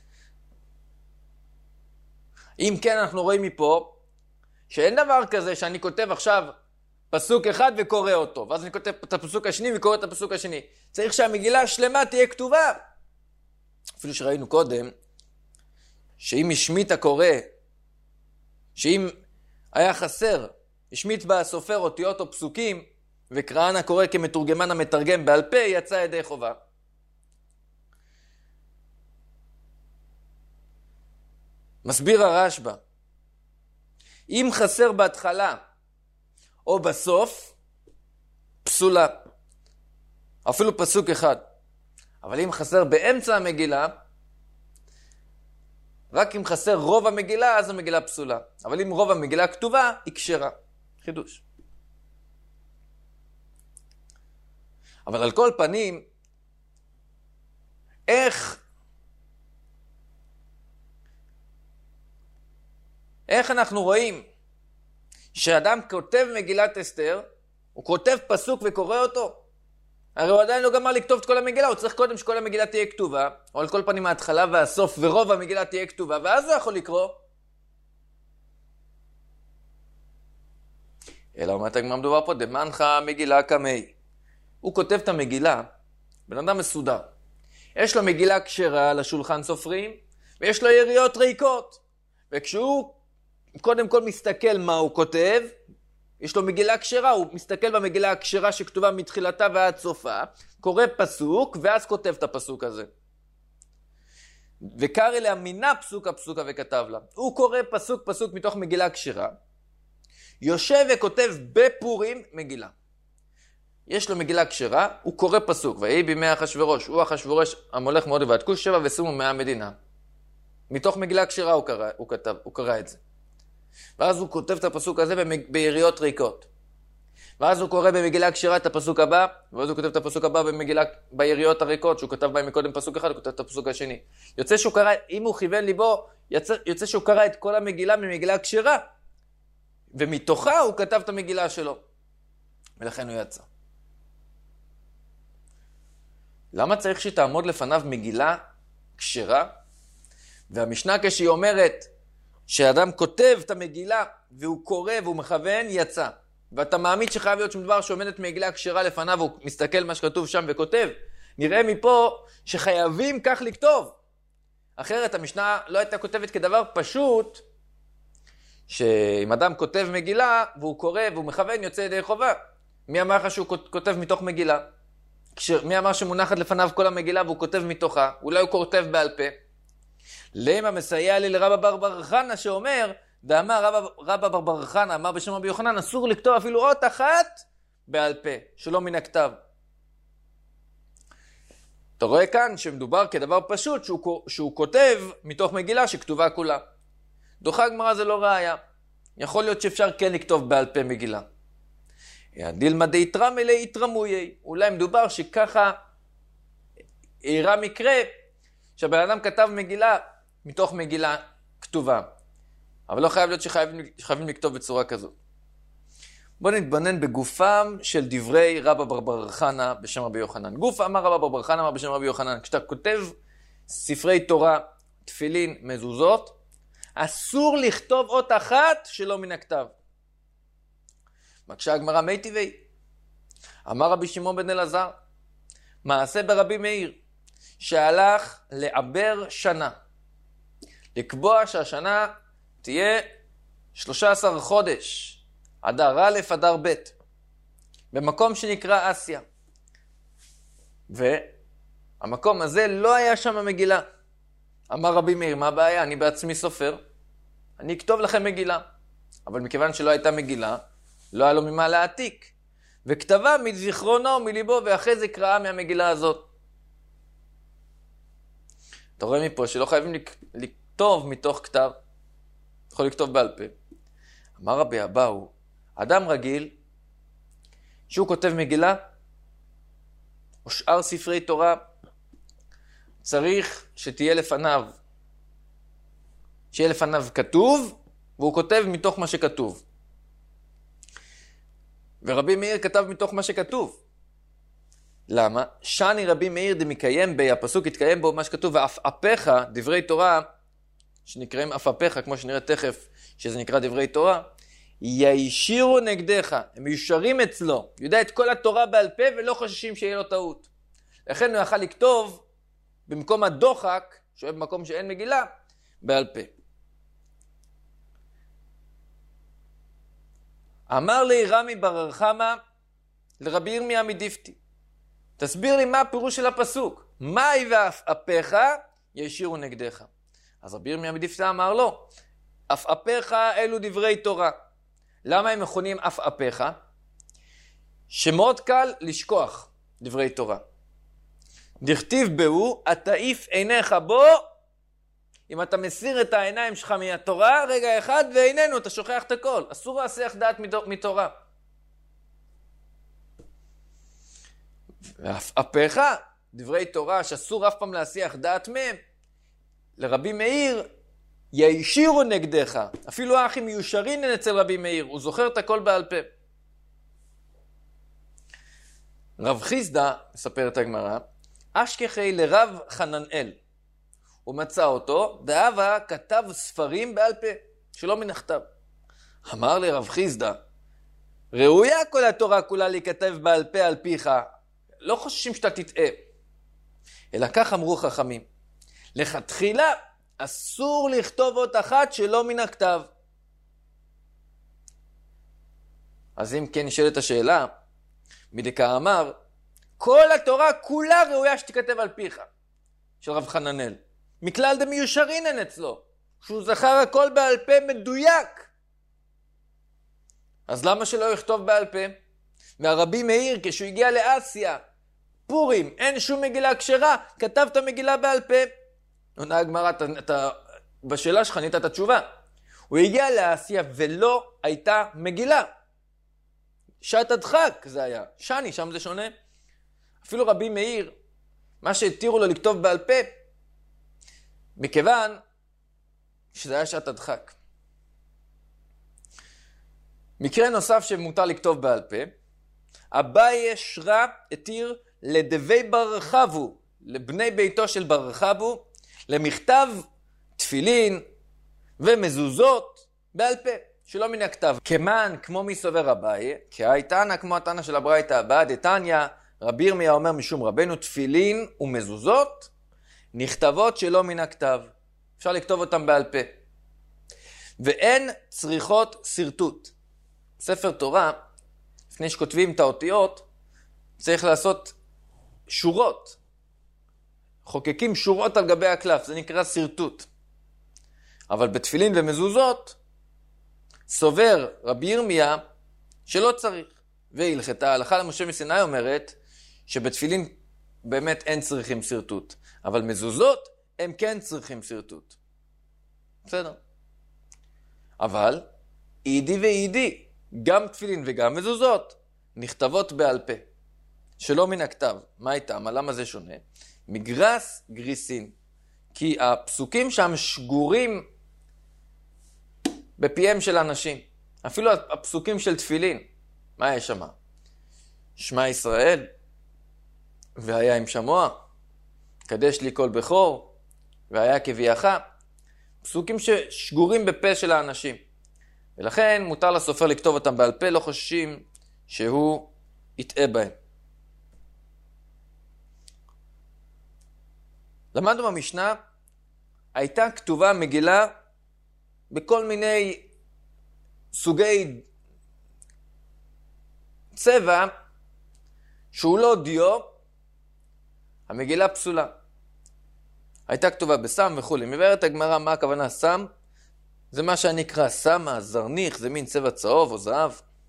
אם כן, אנחנו רואים מפה שאין דבר כזה שאני כותב עכשיו פסוק אחד וקורא אותו, ואז אני כותב את הפסוק השני וקורא את הפסוק השני. צריך שהמגילה השלמה תהיה כתובה. אפילו שראינו קודם, שאם השמיט הקורא, שאם היה חסר, השמיט בסופר אותיות או פסוקים, וקראן הקורא כמתורגמן המתרגם בעל פה, יצא ידי חובה. מסביר הרשב"א, אם חסר בהתחלה או בסוף, פסולה. אפילו פסוק אחד. אבל אם חסר באמצע המגילה, רק אם חסר רוב המגילה, אז המגילה פסולה. אבל אם רוב המגילה כתובה, היא כשרה. חידוש. אבל על כל פנים, איך אנחנו רואים שאדם כותב מגילת אסתר, הוא כותב פסוק וקורא אותו? הרי הוא עדיין לא גמר לכתוב את כל המגילה, הוא צריך קודם שכל המגילה תהיה כתובה, או על כל פנים ההתחלה והסוף ורוב המגילה תהיה כתובה, ואז הוא יכול לקרוא. אלא אומרת הגמרא, מדובר פה דמנחה מגילה קמי. הוא כותב את המגילה, בן אדם מסודר. יש לו מגילה כשרה לשולחן סופרים, ויש לו יריות ריקות. וכשהוא קודם כל מסתכל מה הוא כותב, יש לו מגילה כשרה, הוא מסתכל במגילה הכשרה שכתובה מתחילתה ועד סופה, קורא פסוק, ואז כותב את הפסוק הזה. וקרא אליה מינה פסוקה וכתב לה. הוא קורא פסוק מתוך מגילה כשרה, יושב וכותב בפורים מגילה. יש לו מגילה כשרה, הוא קורא פסוק, ויהי בימי אחשוורוש, הוא אחשוורוש המולך מאוד ועד כוש 7 ושומו 100 מדינה. מתוך מגילה כשרה הוא קרא את זה. ואז הוא כותב את הפסוק הזה ביריות ריקות. ואז הוא קורא במגילה כשרה את הפסוק הבא, ואז הוא כותב את הפסוק הבא ביריות הריקות, שהוא כתב בהם מקודם פסוק אחד, הוא כותב את הפסוק השני. יוצא שהוא קרא, אם הוא כיוון ליבו, יוצא שהוא קרא את כל המגילה ממגילה כשרה, ומתוכה הוא כתב את המגילה שלו. ולכן הוא יצא. למה צריך שתעמוד לפניו מגילה כשרה? והמשנה כשהיא אומרת שאדם כותב את המגילה והוא קורא והוא מכוון, יצא. ואתה מאמין שחייב להיות שום דבר שעומדת מגילה כשרה לפניו, הוא מסתכל מה שכתוב שם וכותב. נראה מפה שחייבים כך לכתוב. אחרת המשנה לא הייתה כותבת כדבר פשוט, שאם אדם כותב מגילה והוא קורא והוא מכוון, יוצא ידי חובה. מי אמר לך שהוא כותב מתוך מגילה? מי אמר שמונחת לפניו כל המגילה והוא כותב מתוכה? אולי הוא כותב בעל פה. למה מסייע לי לרבא בר בר חנא שאומר, דאמר רבא בר בר חנא, אמר בשם רבי יוחנן, אסור לכתוב אפילו אות אחת בעל פה, שלא מן הכתב. אתה רואה כאן שמדובר כדבר פשוט שהוא כותב מתוך מגילה שכתובה כולה. דוחה הגמרא זה לא ראיה. יכול להיות שאפשר כן לכתוב בעל פה מגילה. דילמא דאיתרמי לאיתרמויי. אולי מדובר שככה אירע מקרה שהבן אדם כתב מגילה מתוך מגילה כתובה. אבל לא חייב להיות שחייבים לכתוב בצורה כזאת. בואו נתבונן בגופם של דברי רבא בר בר חנא בשם רבי יוחנן. גוף אמר רבא בר בר חנא אמר בשם רבי יוחנן. כשאתה כותב ספרי תורה, תפילין, מזוזות, אסור לכתוב אות אחת שלא מן הכתב. מקשה הגמרא מי טבעי. אמר רבי שמעון בן אלעזר, מעשה ברבי מאיר, שהלך לעבר שנה. לקבוע שהשנה תהיה 13 חודש, אדר א' אדר ב', במקום שנקרא אסיה. והמקום הזה לא היה שם מגילה. אמר רבי מאיר, מה הבעיה? אני בעצמי סופר, אני אכתוב לכם מגילה. אבל מכיוון שלא הייתה מגילה, לא היה לו ממה להעתיק. וכתבה מזיכרונו, מליבו, ואחרי זה קראה מהמגילה הזאת. אתה רואה מפה שלא חייבים לכתוב מתוך כתב. יכול לכתוב בעל פה. אמר רבי אבאו, אדם רגיל, שהוא כותב מגילה, או שאר ספרי תורה, צריך שיהיה לפניו כתוב, והוא כותב מתוך מה שכתוב. ורבי מאיר כתב מתוך מה שכתוב. למה? שני רבי מאיר דמקיים בי, הפסוק התקיים בו מה שכתוב, ואף אפיך, דברי תורה, שנקראים אף אפיך, כמו שנראה תכף, שזה נקרא דברי תורה, יישירו נגדך, הם יושרים אצלו, יודע את כל התורה בעל פה ולא חוששים שיהיה לו טעות. לכן הוא יכל לכתוב במקום הדוחק, שהוא במקום שאין מגילה, בעל פה. אמר לי רמי בר ארחמה לרבי ירמיה מדיפתי, תסביר לי מה הפירוש של הפסוק. מהי ואף אפיך יישירו נגדך. אז רבי ירמיה מדיפתא אמר לו, עפעפיך אלו דברי תורה. למה הם מכונים עפעפיך? שמאוד קל לשכוח דברי תורה. דכתיב בהו, התעיף עיניך בו, אם אתה מסיר את העיניים שלך מהתורה, רגע אחד ועינינו, אתה שוכח את הכל. אסור להסיח דעת מתורה. ועפעפיך, דברי תורה שאסור אף פעם להסיח דעת מהם, לרבי מאיר ישירו נגדך. אפילו האחים מיושרין אצל רבי מאיר, הוא זוכר את הכל בעל פה. רב חיסדא, מספר את הגמרא, אשכחי לרב חננאל. הוא מצא אותו, דאבה כתב ספרים בעל פה, שלא מן הכתב. אמר לרב חיסדא, ראויה כל התורה כולה להיכתב בעל פה על פיך, לא חוששים שאתה תטעה. אלא כך אמרו חכמים, לכתחילה אסור לכתוב אות אחת שלא מן הכתב. אז אם כן נשאלת השאלה, מדקה אמר, כל התורה כולה ראויה שתיכתב על פיך, של רב חננאל. מכלל דמיושרינן אצלו, שהוא זכר הכל בעל פה מדויק. אז למה שלא יכתוב בעל פה? והרבי מאיר, כשהוא הגיע לאסיה, פורים, אין שום מגילה כשרה, כתב את המגילה בעל פה. עונה הגמרא, בשאלה שלך ניתת את התשובה. הוא הגיע לאסיה ולא הייתה מגילה. שעת הדחק זה היה. שני, שם זה שונה. אפילו רבי מאיר, מה שהתירו לו לכתוב בעל פה, מכיוון שזה היה שעת הדחק. מקרה נוסף שמותר לכתוב בעל פה, אביי אשרא התיר לדבי בר חבו, לבני ביתו של בר חבו, למכתב תפילין ומזוזות בעל פה, שלא מן הכתב. כמן כמו מי סובר אביי, כהייתנא כמו התנא של הברייתא הבאה, דתניא, רבי ירמיה אומר משום רבנו, תפילין ומזוזות נכתבות שלא מן הכתב. אפשר לכתוב אותם בעל פה. ואין צריכות שרטוט. ספר תורה, לפני שכותבים את האותיות, צריך לעשות שורות. חוקקים שורות על גבי הקלף, זה נקרא שרטוט. אבל בתפילין ומזוזות, סובר רבי ירמיה שלא צריך. והלכתה, ההלכה למשה מסיני אומרת, שבתפילין באמת אין צריכים שרטוט. אבל מזוזות הם כן צריכים שרטוט. בסדר. אבל אידי ואידי, גם תפילין וגם מזוזות, נכתבות בעל פה. שלא מן הכתב. מה איתם? למה זה שונה? מגרס גריסין. כי הפסוקים שם שגורים בפיהם של אנשים. אפילו הפסוקים של תפילין. מה יש שם? שמע ישראל, והיה עם שמוע, קדש לי כל בכור, והיה כביאך. פסוקים ששגורים בפה של האנשים. ולכן מותר לסופר לכתוב אותם בעל פה, לא חוששים שהוא יטעה בהם. למדנו במשנה, הייתה כתובה מגילה בכל מיני סוגי צבע שהוא לא דיו, המגילה פסולה. הייתה כתובה בסם וכו'. מבארת הגמרא מה הכוונה סם? זה מה שנקרא סמה, זרניך, זה מין צבע צהוב או זהב.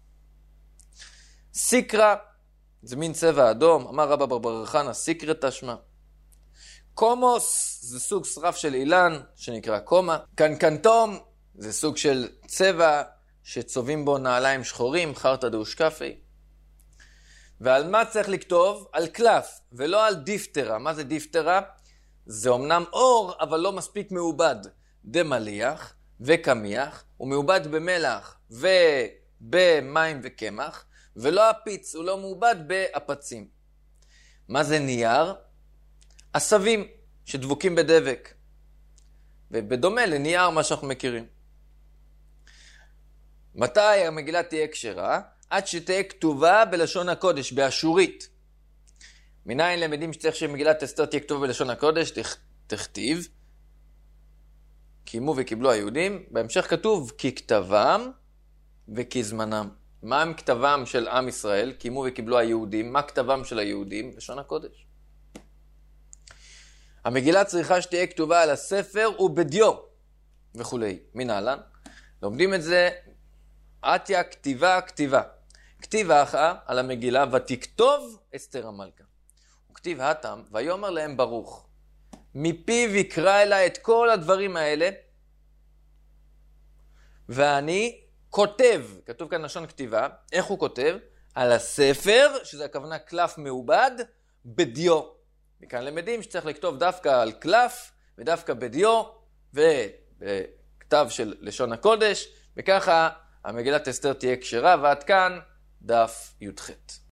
סיקרה, זה מין צבע אדום. אמר רבא בר חנא, סיקרתא שמע. קומוס, זה סוג שרף של אילן, שנקרא קומה. קנקנטום, זה סוג של צבע שצובעים בו נעליים שחורים, חרטא דאושקפי. ועל מה צריך לכתוב? על קלף, ולא על דיפטרה. מה זה דיפטרה? זה אומנם אור, אבל לא מספיק מעובד. דמליח וקמיח, הוא מעובד במלח ובמים וקמח, ולא הפיץ, הוא לא מעובד באפצים. מה זה נייר? עשבים שדבוקים בדבק. ובדומה לנייר מה שאנחנו מכירים. מתי המגילה תהיה כשרה? עד שתהיה כתובה בלשון הקודש, באשורית. מניין למדים שצריך שמגילת אסתר תהיה כתובה בלשון הקודש? תכתיב. קיימו וקיבלו היהודים. בהמשך כתוב כי כתבם וכי זמנם. מה הם כתבם של עם ישראל? קיימו וקיבלו היהודים. מה כתבם של היהודים? לשון הקודש. המגילה צריכה שתהיה כתובה על הספר ובדיו וכולי. מנהלן, לומדים את זה עתיה כתיבה. כתיב האחה על המגילה ותכתוב אסתר המלכה. וכתיב התם ויאמר להם ברוך. מפיו יקרא אליי את כל הדברים האלה, ואני כותב, כתוב כאן לשון כתיבה, איך הוא כותב? על הספר, שזה הכוונה קלף מעובד, בדיו. מכאן למדים שצריך לכתוב דווקא על קלף, ודווקא בדיו, וכתב של לשון הקודש, וככה המגילת אסתר תהיה כשרה, ועד כאן דף י"ח.